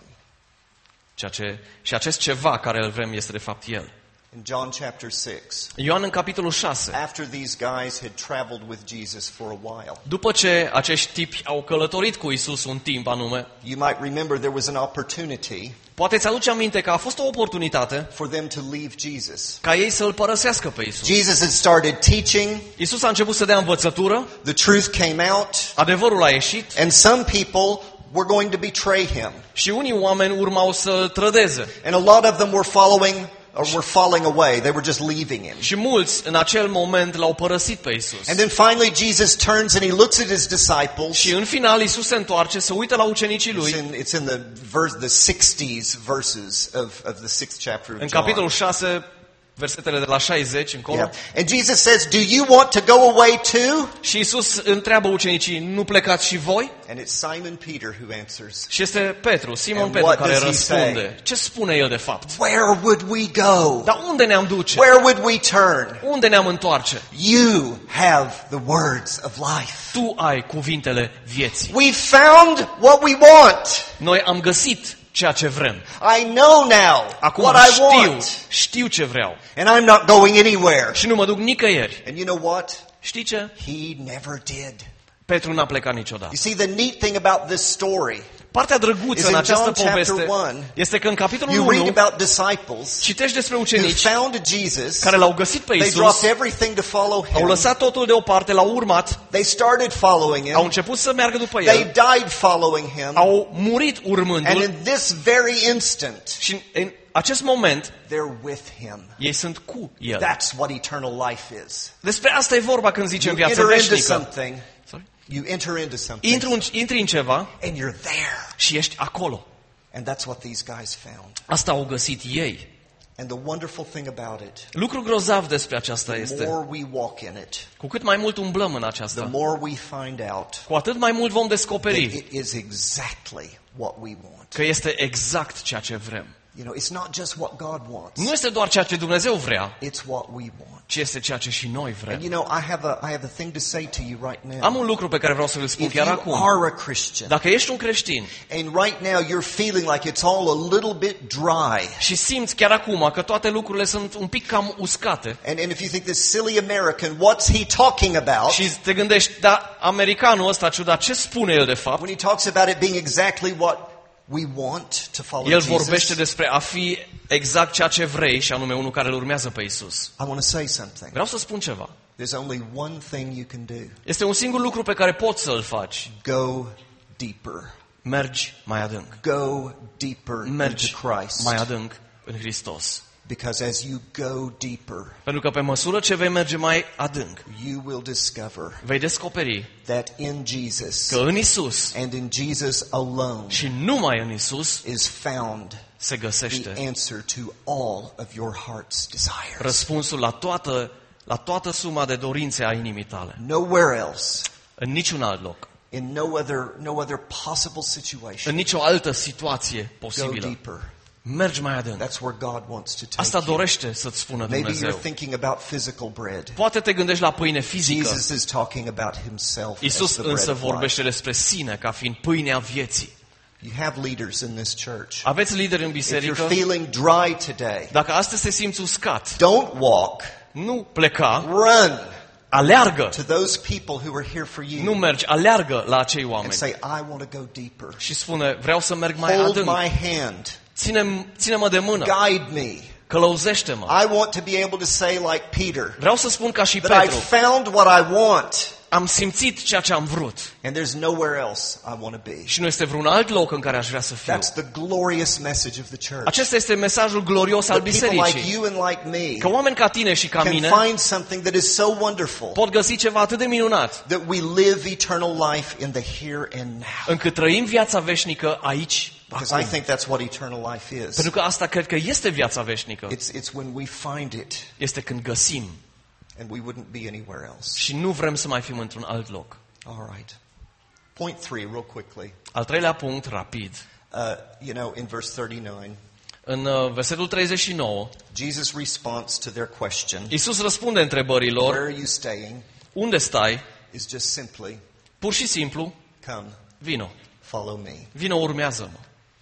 Ceea ce, și acest ceva care îl vrem este de fapt El. In John chapter six, Ioan în capitolul șase, after these guys had traveled with Jesus for a while, după ce acești tipi au călătorit cu Isus un timp anume, you might remember there was an opportunity poate îți aduce aminte că a fost o oportunitate for them to leave Jesus. ca ei să-L părăsească pe Isus. Jesus had started teaching, Isus a început să dea învățătură, the truth came out, adevărul a ieșit and some people were going to betray Him. și unii oameni urmau să-L trădeze. And a lot of them were following or were falling away. They were just leaving Him. Și mulți în acel moment L-au părăsit pe Isus. And then finally Jesus turns and He looks at His disciples. Și în final Isus se întoarce, se uită la ucenicii It's lui. in, it's in the verse, the sixties verses of, of the sixth chapter of În John. capitolul șase, versetele de la șaizeci încolo. Yeah. And Jesus says, do you want to go away too? Și Isus întreabă ucenicii, nu plecați și voi? And it's Simon Peter who answers, Și este Petru, Simon And Petru, what care does he răspunde. say? Ce spune el de fapt? where would we go? Dar unde ne-am duce? Where would we turn? Unde ne-am întoarce? You have the words of life. Tu ai cuvintele vieții. We found what we want. Noi am găsit ceea ce vrem. I know now Acum what I știu, want. știu ce vreau. And I'm not going anywhere. Și nu mă duc nicăieri. And you know what? Știi ce? He never did. Petru n-a plecat niciodată. You see, the neat thing about this story, Partea Is drăguță in în această John chapter poveste one, este că în capitolul you read unu about disciples citești despre who ucenici found Jesus. care l-au găsit pe They Isus, dropped everything to follow au Him. lăsat totul deoparte, l-au urmat, They started following au Him. început să meargă după They el, died following Him. au murit And urmându-l in this very instant, și în- în acest moment they're with Him. ei sunt cu el. That's what eternal life is. Despre asta e vorba când zicem You viață enter into veșnică. something, Sorry? you enter into something, Intri, în- intri în ceva and you're there. și ești acolo. And that's what these guys found. Asta au găsit ei. And the wonderful thing about it, Lucru grozav despre aceasta the este, more we walk in it, cu cât mai mult umblăm în the aceasta, more we find out cu atât mai mult vom that descoperi it is exactly what we want. că este exact ceea ce vrem. You know, it's not just what God wants. Nu este doar ceea ce Dumnezeu vrea, It's what we want. ci este ceea ce și noi And vrem. you know, I have a I have a thing to say to you right now. Am un lucru pe care vreau să-l spun If chiar you acum. are a Christian Dacă ești un creștin and right now you're feeling like it's all a little bit dry, și simți chiar acum că toate lucrurile sunt un pic cam uscate and, and if you think this silly American, what's he talking about? și te gândești, da, americanul ăsta ciudat, ce spune el de fapt? When he talks about it being exactly what we want to follow El Jesus, vorbește despre a fi exact ceea ce vrei și anume unul care îl urmează pe Isus. I want to say something. Vreau să spun ceva. There's only one thing you can do. Este un singur lucru pe care poți să-l faci. Go deeper. Mergi mai adânc. Go deeper Mergi into Christ. mai adânc în Hristos. Because as you go deeper, Pentru că pe măsură ce vei merge mai adânc, you will discover vei descoperi that in Jesus că în Isus and in Jesus alone și numai în Isus is found se the găsește answer to all of your heart's desires. răspunsul la toată, la toată suma de dorințe a inimii tale. Nowhere else, În niciun alt loc. in no other, no other possible situation, În nicio altă situație go posibilă. deeper. Mergi mai adânc. That's where God wants to take Asta you. dorește să-ți spună Maybe you're Dumnezeu. thinking about physical bread. Poate te gândești la pâine fizică. Jesus is talking about himself as Isus the bread însă of life. vorbește despre sine ca fiind pâinea vieții. You have leaders in this church. Aveți lideri în If you're biserică? feeling dry today, Dacă astăzi te simți uscat, don't walk, nu pleca, run. aleargă. to those people who are here for Nu you mergi, aleargă la acei and oameni. say, I want to go deeper. Și spune, vreau să merg mai Hold adânc. my hand. Ține, ține-mă de mână. Guide me. Călăuzește-mă. I want to be able to say like Peter, Vreau să spun ca și that I Petru, found what I want am simțit ceea ce am vrut. and there's nowhere else I want to be. Și nu este vreun alt loc în care aș vrea să fiu. That's the glorious message of the church. Acesta este mesajul glorios al That people like bisericii. you and like me Că oameni ca tine și ca can mine find something that is so wonderful pot găsi ceva atât de minunat, that we live eternal life in the here and now. încât trăim viața veșnică aici, Because I acum. think that's what eternal life is. Pentru că asta cred că este viața veșnică. It's, it's when we find it Este când găsim and we wouldn't be anywhere else. și nu vrem să mai fim într-un alt loc. All right. Point three, real quickly. Al treilea punct, rapid. Uh, you know, in verse thirty-nine, În uh, versetul treizeci și nouă, Jesus' response to their question, Iisus răspunde întrebărilor, where are you staying, unde stai? is just simply, Pur și simplu, come, vino. follow me. Vino, urmează-mă.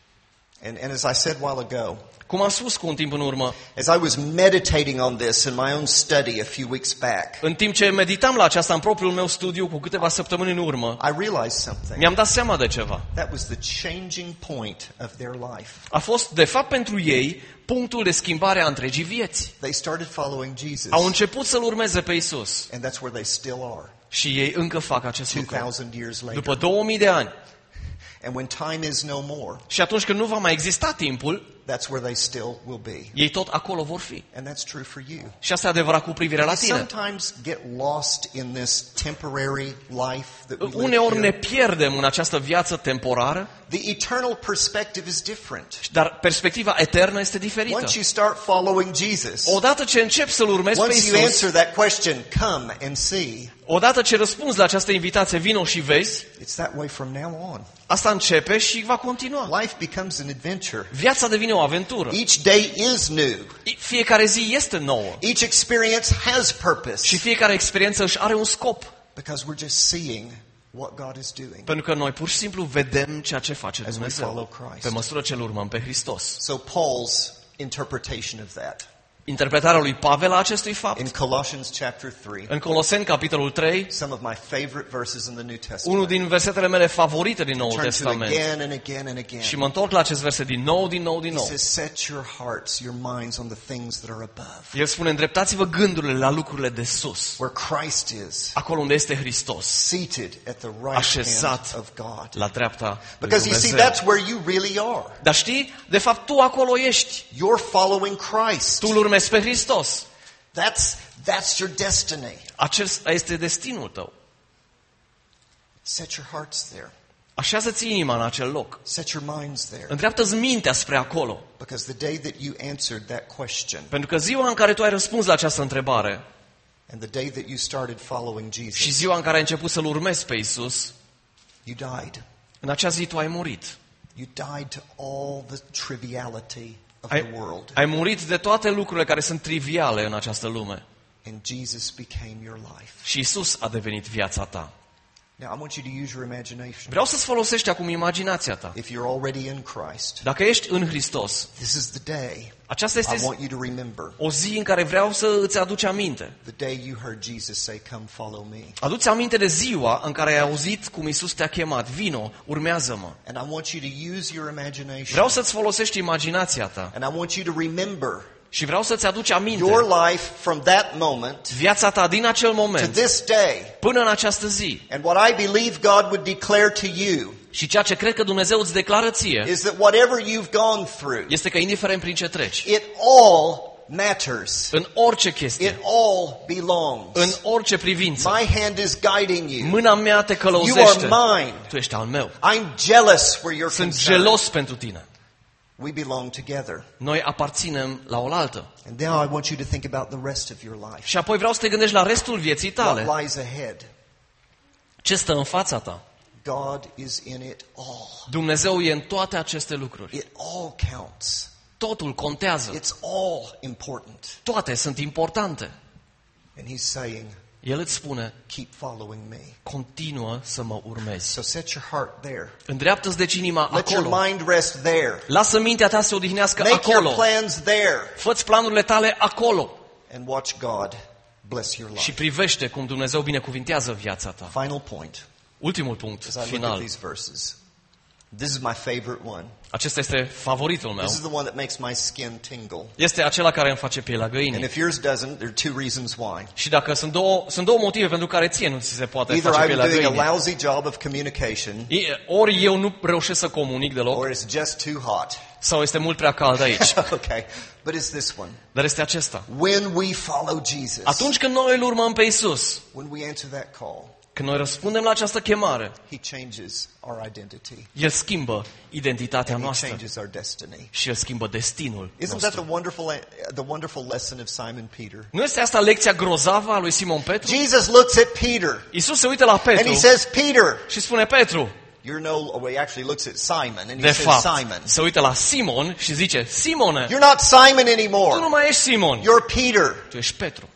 And, and as I said a while ago, Cum am spus cu un timp în urmă, as I was meditating on this in my own study a few weeks back, în timp ce meditam la aceasta în propriul meu studiu cu câteva săptămâni în urmă, I realized something. mi-am dat seama de ceva. That was the changing point of their life. A fost, de fapt, pentru ei, punctul de schimbare a întregii vieți. They started following Jesus, Au început să-L urmeze pe Iisus and that's where they still are, și ei încă fac acest two lucru. thousand years later. După două mii de ani. And when time is no more, Și atunci când nu va mai exista timpul, that's where they still will be. ei tot acolo vor fi. And that's true for you. Și asta e adevărat cu privire la We tine. sometimes get lost in this temporary life that we live Uneori ne here. pierdem în această viață temporară, The eternal perspective is different. dar perspectiva eternă este diferită. Once you start following Jesus, Odată ce începi să-L urmezi pe once you Iisus, answer that question, come and see, odată ce răspunzi la această invitație, vino și vezi, it's that way from now on. asta începe și va continua. Life becomes an adventure. Viața devine o aventură. Each day is new. Fiecare zi este nouă Each experience has purpose. și fiecare experiență își are un scop. Because we're just seeing what God is doing. Pentru că noi pur și simplu vedem ceea ce face As we Dumnezeu follow Christ. pe măsură ce îl urmăm pe Hristos. So Paul's interpretation of that Interpretarea lui Pavel a acestui in fapt, Colossians chapter three, în Coloseni, capitolul trei, some of my favorite verses in the New unul Testament. din versetele mele favorite din Noul Turn to Testament. again and again and again. Și mă întorc la acest verset din nou, din nou, din He nou. says, set your hearts, your minds on the things that are above, El spune, îndreptați-vă gândurile la lucrurile de sus, where Christ is, acolo unde este Hristos, seated at the right așezat hand of God. la dreapta lui Because you see, Dumnezeu. that's where you really are. Dar știi, de fapt tu acolo ești. You're following Christ. Tu îl urmezi pe Hristos. That's, that's your destiny. Acesta este destinul tău. Set your hearts there. Așează-ți inima în acel loc. Set your minds there. Îndreaptă-ți mintea spre acolo. Because the day that you answered that question Pentru că ziua în care tu ai răspuns la această întrebare and the day that you started following și Jesus, ziua în care ai început să-L urmezi pe Iisus, you died. în acea zi tu ai murit. You died to all the triviality of Ai, the world. ai murit de toate lucrurile care sunt triviale în această lume. And Jesus became your life. Și Iisus a devenit viața ta. Now, I want you to use your imagination. Vreau să-ți folosești acum imaginația ta. If you're already in Christ, Dacă ești în Hristos, this is the day aceasta I este want you to remember. o zi în care vreau să îți aduci aminte. The day you heard Jesus say, come follow me. Adu-ți aminte de ziua în care ai auzit cum Iisus te-a chemat. Vino, urmează-mă. And I want you to use your imagination. Vreau să-ți folosești imaginația ta. And I want you to remember Și vreau să-ți aduci aminte your life from that moment viața ta din acel to moment this day. până în această zi. And what I believe God would declare to you Și ceea ce cred că Dumnezeu îți declară ție is that whatever you've gone through, este că indiferent prin ce treci, it all matters. în orice It chestie, all belongs. în orice privință, My hand is guiding you. mâna mea te You călăuzește. are mine. Tu ești al meu. I'm jealous where you're Sunt concerned. gelos pentru tine. We belong together. Noi aparținem la oaltă. And now I want you to think about the rest of your life. Și apoi vreau să te gândești la restul vieții tale. What lies ahead? Ce stă în fața ta? God is in it all. Dumnezeu e în toate aceste lucruri. It all counts. Totul contează. It's all important. Toate sunt importante. And he's saying, El îți spune, keep following me. continuă să mă urmezi. So set your heart there. Îndreaptă-ți deci inima Let your acolo. mind rest there. Lasă mintea ta să se odihnească Make your acolo. plans there. Fă-ți planurile tale acolo. And watch God bless your și life. privește cum Dumnezeu binecuvintează viața ta. Final point. Ultimul punct, As I look at final. these verses. This is my favorite one. Acesta este favoritul meu. This is the one that makes my skin tingle. Este acela care îmi face pielea And găinii. if yours doesn't, there are two reasons why. Și dacă sunt două, sunt două motive pentru care ție nu ți se poate Either face I'm pielea doing a găinii. lousy job of communication, E- Ori eu nu reușesc să comunic deloc, or it's just too hot. sau este mult prea cald aici. Okay, but it's this one. Dar este acesta. When we follow Jesus, Atunci când noi îl urmăm pe Isus, when we answer that call, când noi răspundem la această chemare, He changes our identity. El schimbă identitatea And He noastră changes our destiny. și El schimbă destinul Isn't that nostru. the wonderful, the wonderful lesson of Simon Peter? Nu este asta lecția grozavă a lui Simon Petru? Jesus looks at Peter Isus se uită la and Petru He says, Peter, și spune: Petru, you're no, well, He actually looks at Simon and He de says, fapt, Simon, se uită la Simon și zice: Simone, you're not Simon tu anymore. nu mai ești Simon, You're Peter. tu ești Petru.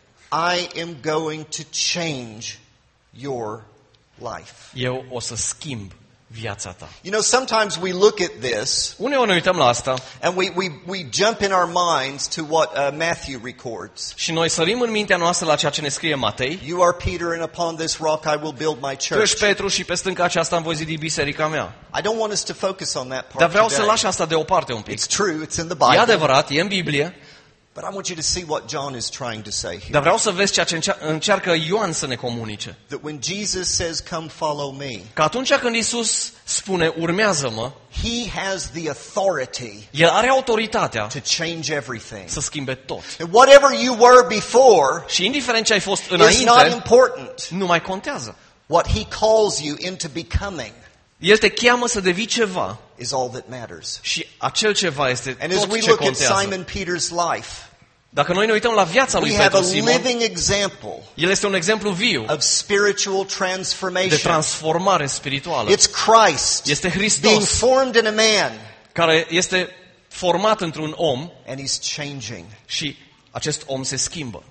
I am going to change your life. Eu o să schimb viața ta. You know, sometimes we look at this Uneori ne uităm la asta and we, we, we jump in our minds to what uh, Matthew records. și noi sărim în mintea noastră la ceea ce ne scrie Matei. You are Peter, and upon this rock I will build my Tu ești church. Petru și pe stânca aceasta am voi zidi biserica mea. I don't want us to focus on that Dar part vreau să today. lași asta deoparte un pic. It's true, it's in the E Bible. adevărat, e în Biblie, But I want you to see what John is trying to say here. dar vreau să vezi ceea ce încear- încearcă Ioan să ne comunice. That when Jesus says, come follow me, Că atunci când Isus spune urmează-mă, He has the authority El are autoritatea to change everything. să schimbe tot. And whatever you were before Și indiferent ce ai fost is not înainte, important. nu mai contează. What He calls you into becoming El te cheamă să devii ceva is all that matters. și acel ceva este And as tot we ce look at contează. Simon Peter's life, Dacă noi ne uităm la viața lui we have Petru a Simon, living example el este un exemplu viu of spiritual de transformation. transformare spirituală. It's Christ Este being Hristos formed in a man, care este format într-un om and He's changing. și acest om se schimbă.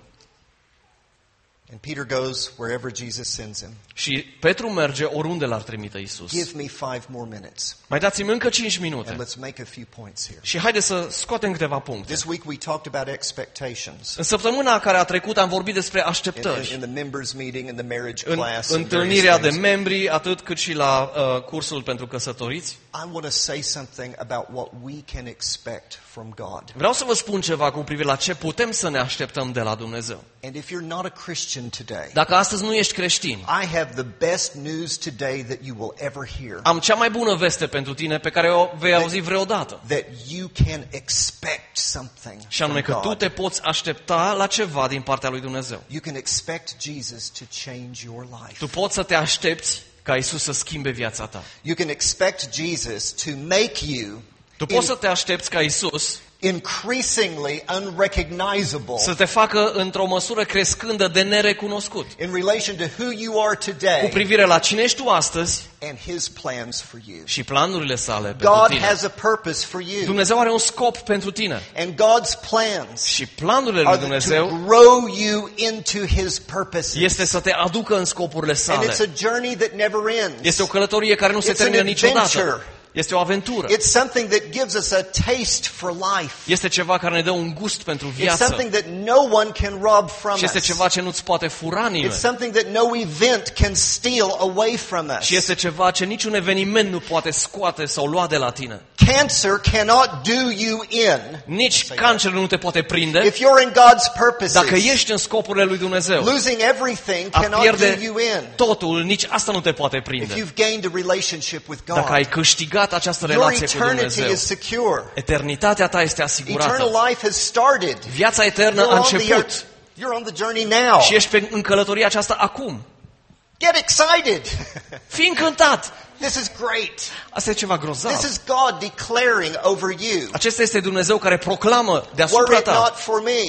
And Peter goes wherever Jesus sends him. Și Petru merge oriunde l-ar trimite Isus. Give me five more minutes, Mai dați-mi încă cinci minute. and let's make a few points here. Și haide să scoatem câteva puncte. This week we talked about expectations În săptămâna care a trecut am vorbit despre in, in, așteptări. in the members meeting, in the marriage În class, and întâlnirea de various things. membri, atât cât și la uh, cursul pentru căsătoriți. I want to say something about what we can expect from God. Vreau să vă spun ceva cu privire la ce putem să ne așteptăm de la Dumnezeu. And if you're not a Christian today, Dacă astăzi nu ești creștin, I have the best news today that you will ever hear. am cea mai bună veste pentru tine pe care o vei auzi vreodată. That you can expect something Și anume from că tu God. te poți aștepta la ceva din partea lui Dumnezeu. You can expect Jesus to change your life. Tu poți să te aștepți ca Isus să schimbe viața ta. You can expect Jesus to make you Tu poți să te aștepți ca Isus increasingly unrecognizable să te facă într-o măsură crescândă de nerecunoscut. in relation to who you are Cu today privire la cine ești tu astăzi and His plans for you. și planurile sale pentru God tine. has a purpose for you. Dumnezeu are un scop pentru tine. And God's plans Și planurile are lui to Dumnezeu grow you into His purposes. este să te aducă în scopurile And sale. it's a journey that never ends. Este o călătorie care nu se It's termină an niciodată. adventure. Este o aventură. It's something that gives us a taste for life. Este ceva care ne dă un gust pentru It's viață. something that no one can rob from Și este us. ceva ce nu-ți poate fura It's nimeni. something that no event can steal away from us. Și este ceva ce niciun eveniment nu poate scoate sau lua de la tine. Cancer cannot do you in. Nici cancerul nu te poate prinde. If you're in God's purposes, Dacă ești în scopurile lui Dumnezeu, losing everything a cannot do pierde you in. totul, nici asta nu te poate If prinde. you've gained a relationship with Dacă ai God, câștigat această your relație cu eternity Dumnezeu, is secure. eternitatea ta este asigurată. Eternal life has started. Viața eternă You're a on the, început you're on the journey now. și ești pe, în călătoria aceasta acum. Get excited. Fii încântat! This is great. Asta e ceva This grozav. is God declaring over you. Acesta este Dumnezeu care proclamă Were deasupra it ta. not for me,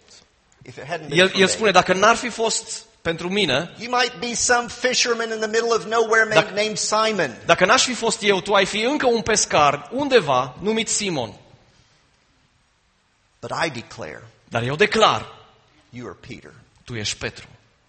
if it hadn't been El, for el me, spune, dacă n-ar fi fost pentru mine, you might be some fisherman in the middle of nowhere Dacă- named Simon. dacă n-aș fi fost eu, tu ai fi încă un pescar undeva numit Simon. But I declare, Dar eu declar, you are Peter. tu ești Petru.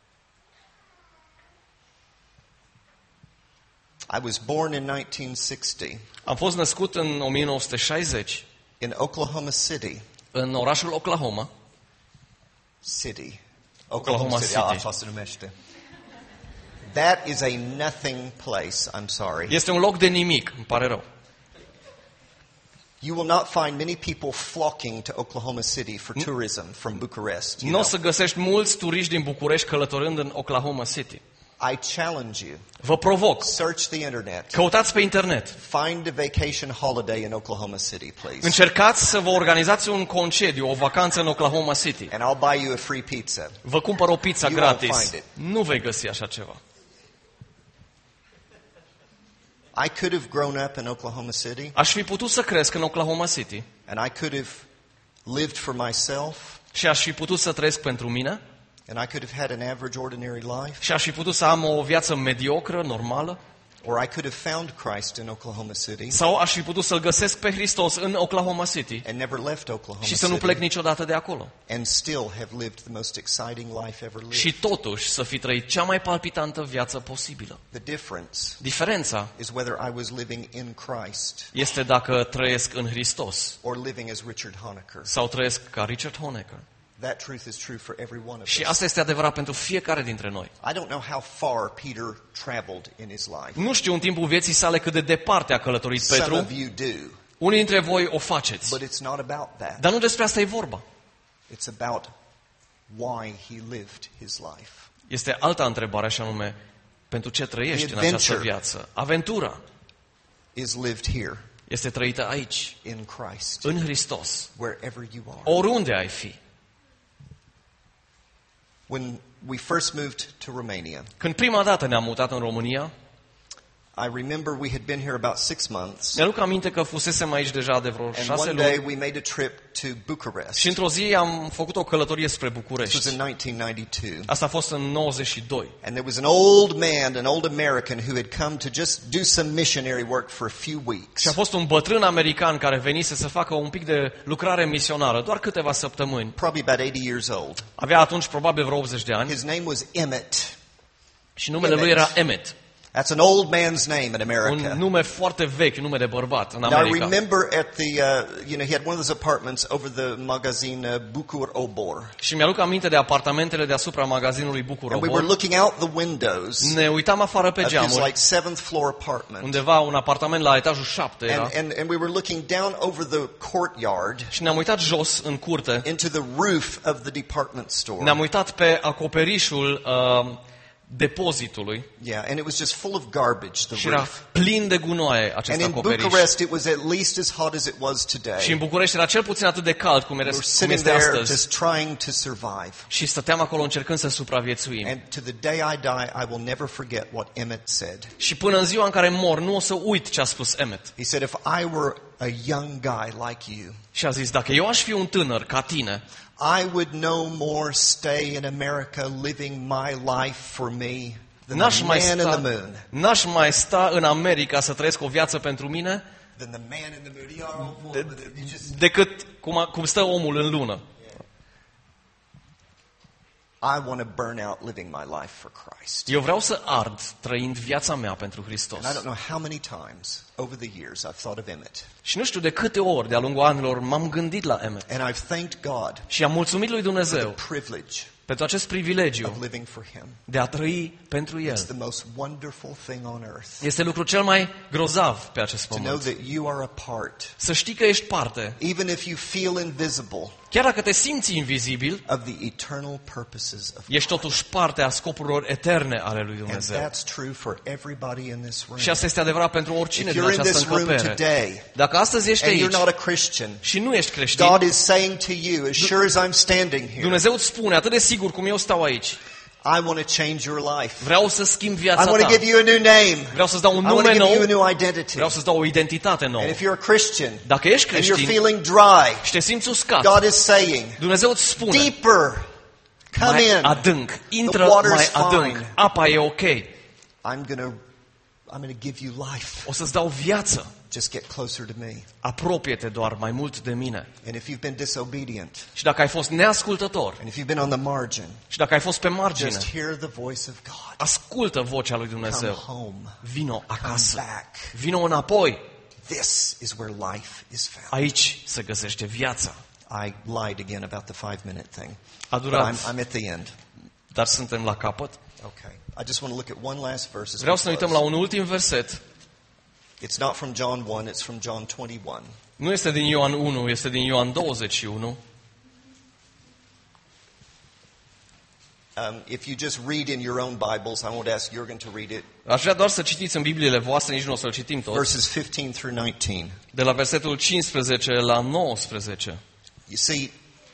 I was born in nineteen sixty Am fost născut în o mie nouă sute șaizeci in Oklahoma City. în orașul Oklahoma. City. Oklahoma City. Ah, City. asta se numește. That is a nothing place. I'm sorry. Este un loc de nimic, îmi pare rău. You will not find many people flocking to Oklahoma City for tourism from Bucharest. You Nu o know. să găsești mulți turiști din București călătorind în Oklahoma City. I challenge you. Vă provoc. Search the internet. Căutați pe internet. Find a vacation holiday in Oklahoma City, please. Încercați să vă organizați un concediu, o vacanță în Oklahoma City. And I'll buy you a free pizza. Vă cumpăr o pizza You won't gratis. find it. Nu vei găsi așa ceva. I could have grown up in Oklahoma City, Aș fi putut să cresc în Oklahoma City and I could have lived for myself, și aș fi putut să trăiesc pentru mine and I could have had an average, ordinary life, și aș fi putut să am o viață mediocră, normală, or I could have found Christ in Oklahoma City sau aș fi putut să-L găsesc pe Hristos în Oklahoma City and never left Oklahoma și să nu plec City, niciodată de acolo. and still have lived the most exciting life ever lived. Și totuși să fi trăit cea mai palpitantă viață posibilă. The difference Diferența is whether I was living in Christ este dacă trăiesc în Hristos or living as Richard Honecker. sau trăiesc ca Richard Honecker. That truth is true for every one of Și us. asta este adevărat pentru fiecare dintre noi. I don't know how far Peter traveled in his life. Nu știu în timpul vieții sale cât de departe a călătorit Some Petru. of you do, Unii dintre voi o faceți. but it's not about that. Dar nu despre asta e vorba. It's about why he lived his life. Este alta întrebare și anume, pentru ce trăiești The în această adventure. viață? Aventura Is lived here este trăită aici, in Christ, în Hristos, wherever you are. oriunde ai fi. When we first moved to Romania, Când prima dată ne-am mutat în România, I remember we had been here about six months, mi-aduc aminte că fusesem aici deja de vreo and șase one day luni we made a trip to Bucharest. și într-o zi am făcut o călătorie spre This was București. in nineteen ninety-two. Asta a fost în nouăzeci și doi. And there was an old man, an old American, who had come to just do some missionary work for a few weeks. Și a fost un bătrân american care venise să facă un pic de lucrare misionară, doar câteva săptămâni. Probably about eighty years old. Avea atunci probabil vreo optzeci de ani His name was Emmett. și numele lui era Emmett. That's an old man's name in Un America. nume foarte vechi, un nume de bărbat în Now I America. remember at the, uh, you know, he had one of those apartments over the magazine uh, Bucur Obor. Și mi-aduc aminte de apartamentele deasupra magazinului Bucur And we were Obor. looking out the windows Ne uitam afară pe of his geamuri, like seventh floor apartment. undeva un apartament la etajul șapte era, And, and, and we were looking down over the courtyard și ne-am uitat jos în curte, into the roof of the department store. ne-am uitat pe acoperișul uh, depozitului Yeah, and it was just full of garbage, the și era roof. plin de gunoaie And acest in acoperiș. Bucharest, it was at least as hot as it was Și în today. București era cel puțin atât de cald cum, era, We're cum sitting este there astăzi. just trying to survive. Și stăteam acolo încercând să supraviețuim. And to the day I die, I will never forget what Emmett said. Și până în ziua în care mor, nu o să uit ce a spus Emmett. He said, if I were a young guy like you, Și a zis, dacă eu aș fi un tânăr ca tine, I would no more stay in America living my life for me than n-aș the mai, man in the sta, moon. n-aș mai sta în America să trăiesc o viață pentru mine, Than the man in the moon. Yeah, oh, boy, but it just- decât cum, a, cum stă omul în lună. I want to burn out living my life for Christ. Eu vreau să ard trăind viața mea pentru Hristos. And I don't know how many times over the years I've thought of Emmett. Și nu știu de câte ori de-a lungul anilor m-am gândit la Emmett. And I've thanked God Și am mulțumit lui for Dumnezeu the privilege pentru acest of privilegiu living for Him. de a trăi pentru It's El. the most wonderful thing on earth Este lucrul cel mai grozav pe acest to know pământ. that you are a part, Să știi că ești parte, even if you feel invisible, chiar dacă te simți invizibil, of the eternal purposes of ești totuși parte a scopurilor eterne ale lui And Dumnezeu. that's true for everybody in this room. Și asta este adevărat pentru oricine If din you're in această this room încăpere. today Dacă astăzi ești and aici you're not a Christian, și nu ești creștin, God is saying to you, as sure as I'm standing here, Dumnezeu îți spune, atât de sigur cum eu stau aici, I want to change your life. vreau să schimb I viața want to ta. give you a new name. Vreau să-ți dau un I want to nume give you a nou, new identity. vreau să-ți dau o identitate nouă. And if you're a Christian Dacă ești and you're creștin feeling dry, și te simți uscat, God is saying, Dumnezeu îți spune, deeper, come mai in. adânc, intră The water's mai adânc, fine. apa e ok, I'm going to I'm going to give you life. o să-ți dau viață, Just get closer to me. apropie-te doar mai mult de mine. And if you've been disobedient, Și dacă ai fost neascultător, and if you've been on the margin, și dacă ai fost pe margine, just hear the voice of God. ascultă vocea lui Come Dumnezeu. home. Vino Come acasă, back. vino înapoi. This is where life is found. Aici se găsește viața. I lied again about the five minute thing. A But durat I'm, I'm at the end. dar suntem la capăt. Okay. I just want to look at one last verse. as Vreau we să ne uităm close. la un ultim verset. It's not from John one, it's from John twenty-one. Nu este din Ioan unu, este din Ioan douăzeci și unu. Um, if you just read in your own Bibles, I won't ask Jürgen to read it, Aș vrea doar să citiți în Bibliile voastre, nici nu o să-l citim tot. verses fifteen through nineteen. De la versetul cincisprezece la nouăsprezece. You see,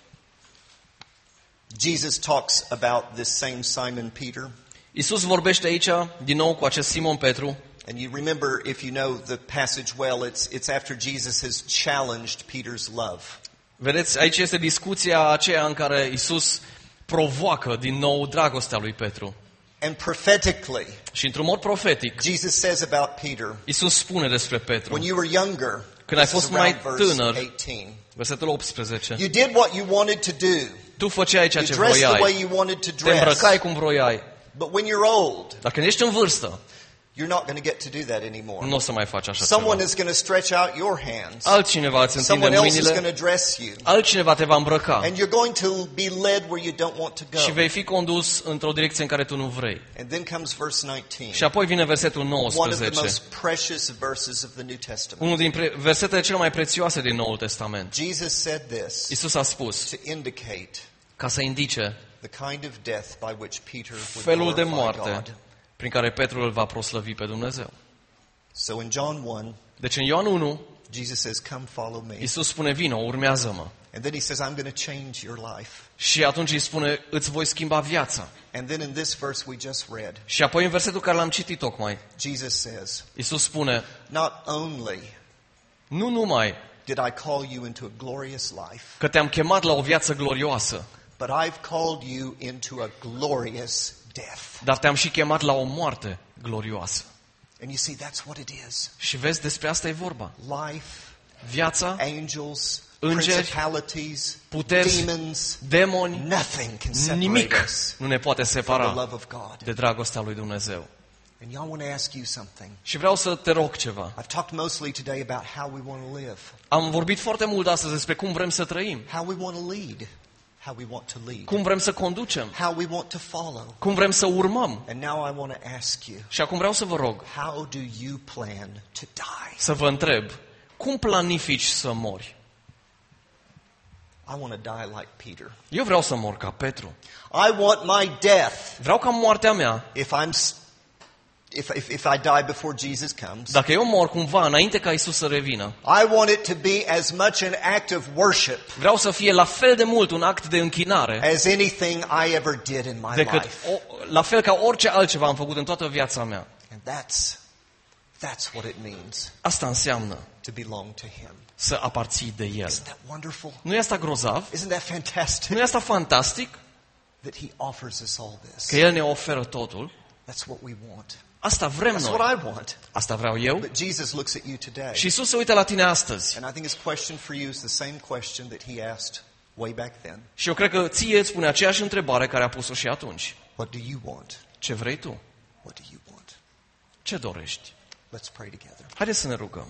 Jesus talks about this same Simon Peter. Iisus vorbește aici din nou cu acest Simon Petru. And you remember, if you know the passage well, it's, it's after Jesus has challenged Peter's love. Vedeți, aici este discuția aceea în care Iisus provoacă din nou dragostea lui Petru. And prophetically, Și într-un mod profetic, Jesus says about Peter, Iisus spune despre Petru. when you were younger, Când ai this is fost mai around verse tânăr, eighteen, versetul optsprezece, you did what you wanted to do. tu făceai ceea You ce dressed the way voiai, you wanted to te dress. îmbrăcai cum vroiai. But when you're old, Dar când ești în vârstă, you're not going to get to do that anymore. nu o să mai faci așa Someone ceva. is going to stretch out your hands. Altcineva îți întinde Someone else is going mâinile, to dress you. altcineva te va îmbrăca And you're going to be led where you don't want to și go. vei fi condus într-o direcție în care tu nu vrei. And then comes verse nineteen. Și apoi vine versetul One of the nouăsprezece, most precious verses of the New Testament. unul din pre- versetele cele mai prețioase din Noul Testament. Jesus said this Iisus a spus, to indicate ca să indice the kind of death by which Peter felul would de glorify moarte God. prin care Petru îl va proslăvi pe Dumnezeu. So in John one, Deci în Ioan unu, Jesus says, "Come follow me." Iisus spune, vino, urmează-mă. And then he says, "I'm going to change your life." Și atunci îi spune, îți voi schimba viața. And then in this verse we just read, Și apoi în versetul care l-am citit tocmai, Jesus says, Iisus spune, "Not only nu numai did I call you into a glorious life, că te-am chemat la o viață glorioasă, but I've called you into a glorious death." dar te-am și chemat la o moarte glorioasă. And you see, that's what it is. Și vezi, despre asta e vorba. Life, Viața, angels, Îngeri, principalities, puteri, demons, demoni, nothing can separate nimic us nu ne poate from the separa love of God. de dragostea lui Dumnezeu. And y'all want to ask you something. Și vreau să te rog ceva. I've talked mostly today about how we want to live, Am vorbit foarte mult astăzi despre cum vrem să trăim, how we want to lead, how we want to lead, cum vrem să conducem, how we want to follow. cum vrem să urmăm. And now I want to ask you, Și acum vreau să vă rog how do you plan to die? să vă întreb, cum planifici să mori? I want to die like Peter. Eu vreau să mor ca Petru. I want my death. Vreau ca moartea mea, If I'm s- if if, if I die before Jesus comes, dacă eu mor cumva înainte ca Isus să revină, I want it to be as much an act of worship vreau să fie la fel de mult un act de închinare as anything I ever did in my decât life. o, la fel ca orice altceva am făcut în toată viața mea. And that's that's what it means Asta înseamnă to belong to him. să aparții de El. Isn't that wonderful? Nu e asta grozav? Isn't that fantastic Nu e asta fantastic? that he offers us all this? Că El ne oferă totul? That's what we want. Asta vrem That's noi. what I want. Asta vreau eu. But Jesus looks at you today. Și Isus se uită la tine astăzi. And I think his question for you is the same question that he asked way back then. Și eu cred că ție îți pune aceeași întrebare care a pus-o și atunci. What do you want? Ce vrei tu? What do you want? Ce dorești? Let's pray together. Haideți să ne rugăm.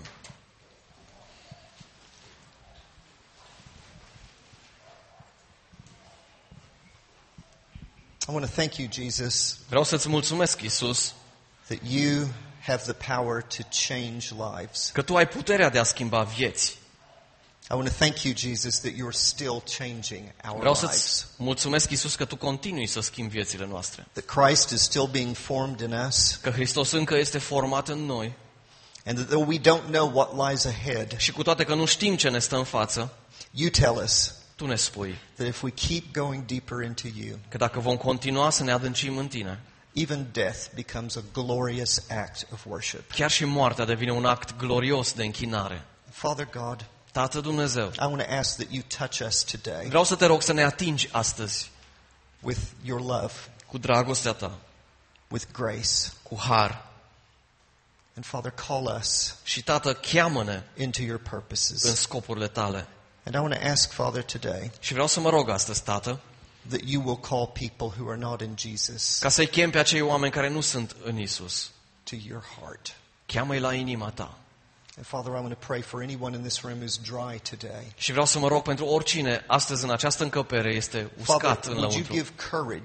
I want to thank you, Jesus, Vreau să-ți mulțumesc, Isus, that you have the power to change lives. că tu ai puterea de a schimba vieți. I want to thank you, Jesus, that you're still changing our Vreau lives. să-ți mulțumesc, Isus, că tu continui să schimbi viețile noastre. That Christ is still being formed in us. Că Hristos încă este format în noi. And that though we don't know what lies ahead, Și cu toate că nu știm ce ne stă în față, you tell us tu ne spui that if we keep going deeper into you, că dacă vom continua să ne adâncim în tine, even death becomes a glorious act of worship. chiar și moartea devine un act glorios de închinare. Father God, Tată Dumnezeu, I want to ask that you touch us today vreau să te rog să ne atingi astăzi with your love, cu dragostea ta, with grace. cu har. And Father, call us Și, Tată, cheamă-ne into your în purposes. scopurile tale. And I want to ask, Father, today Și vreau să mă rog astăzi, Tată, that you will call people who are not in Jesus ca să-i chem pe acei oameni care nu sunt în Isus. to your heart. Cheamă-i la inima ta. And Father, I want to pray for anyone in this room who's dry today. Și vreau să mă rog pentru oricine astăzi în această încăpere este uscat Father, în would you lăuntru. give courage?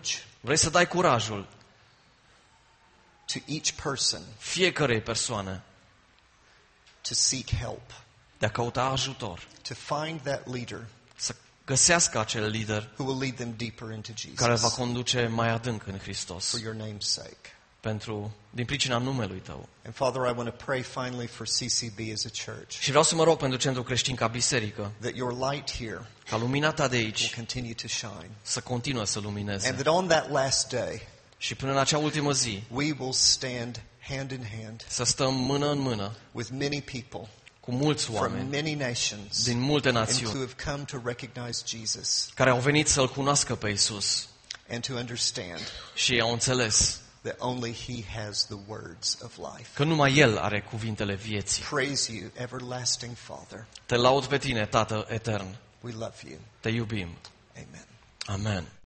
Vrei să dai curajul to each person fiecărei persoane to seek help, de a căuta ajutor, to find that leader să găsească acel lider who will lead them deeper into care va Jesus conduce mai adânc în Hristos, for your name's sake. pentru, din pricina numelui Tău. And Father, I want to pray finally for C C B as a church, Și vreau să mă rog pentru Centrul Creștin ca biserică, that your light here ca lumina Ta de will aici continue to shine. să continue să And lumineze. that on that last day, Și până în acea ultimă zi we will stand hand in hand să stăm mână în mână with many people cu mulți from oameni many nations din multe and who națiuni have come to recognize Jesus care au venit să-L cunoască pe Iisus and to understand și au înțeles that only He has the words of life. că numai El are cuvintele vieții. Praise you, everlasting Father. Te laud pe Tine, Tată etern. We love you. Te iubim. Amen. Amen.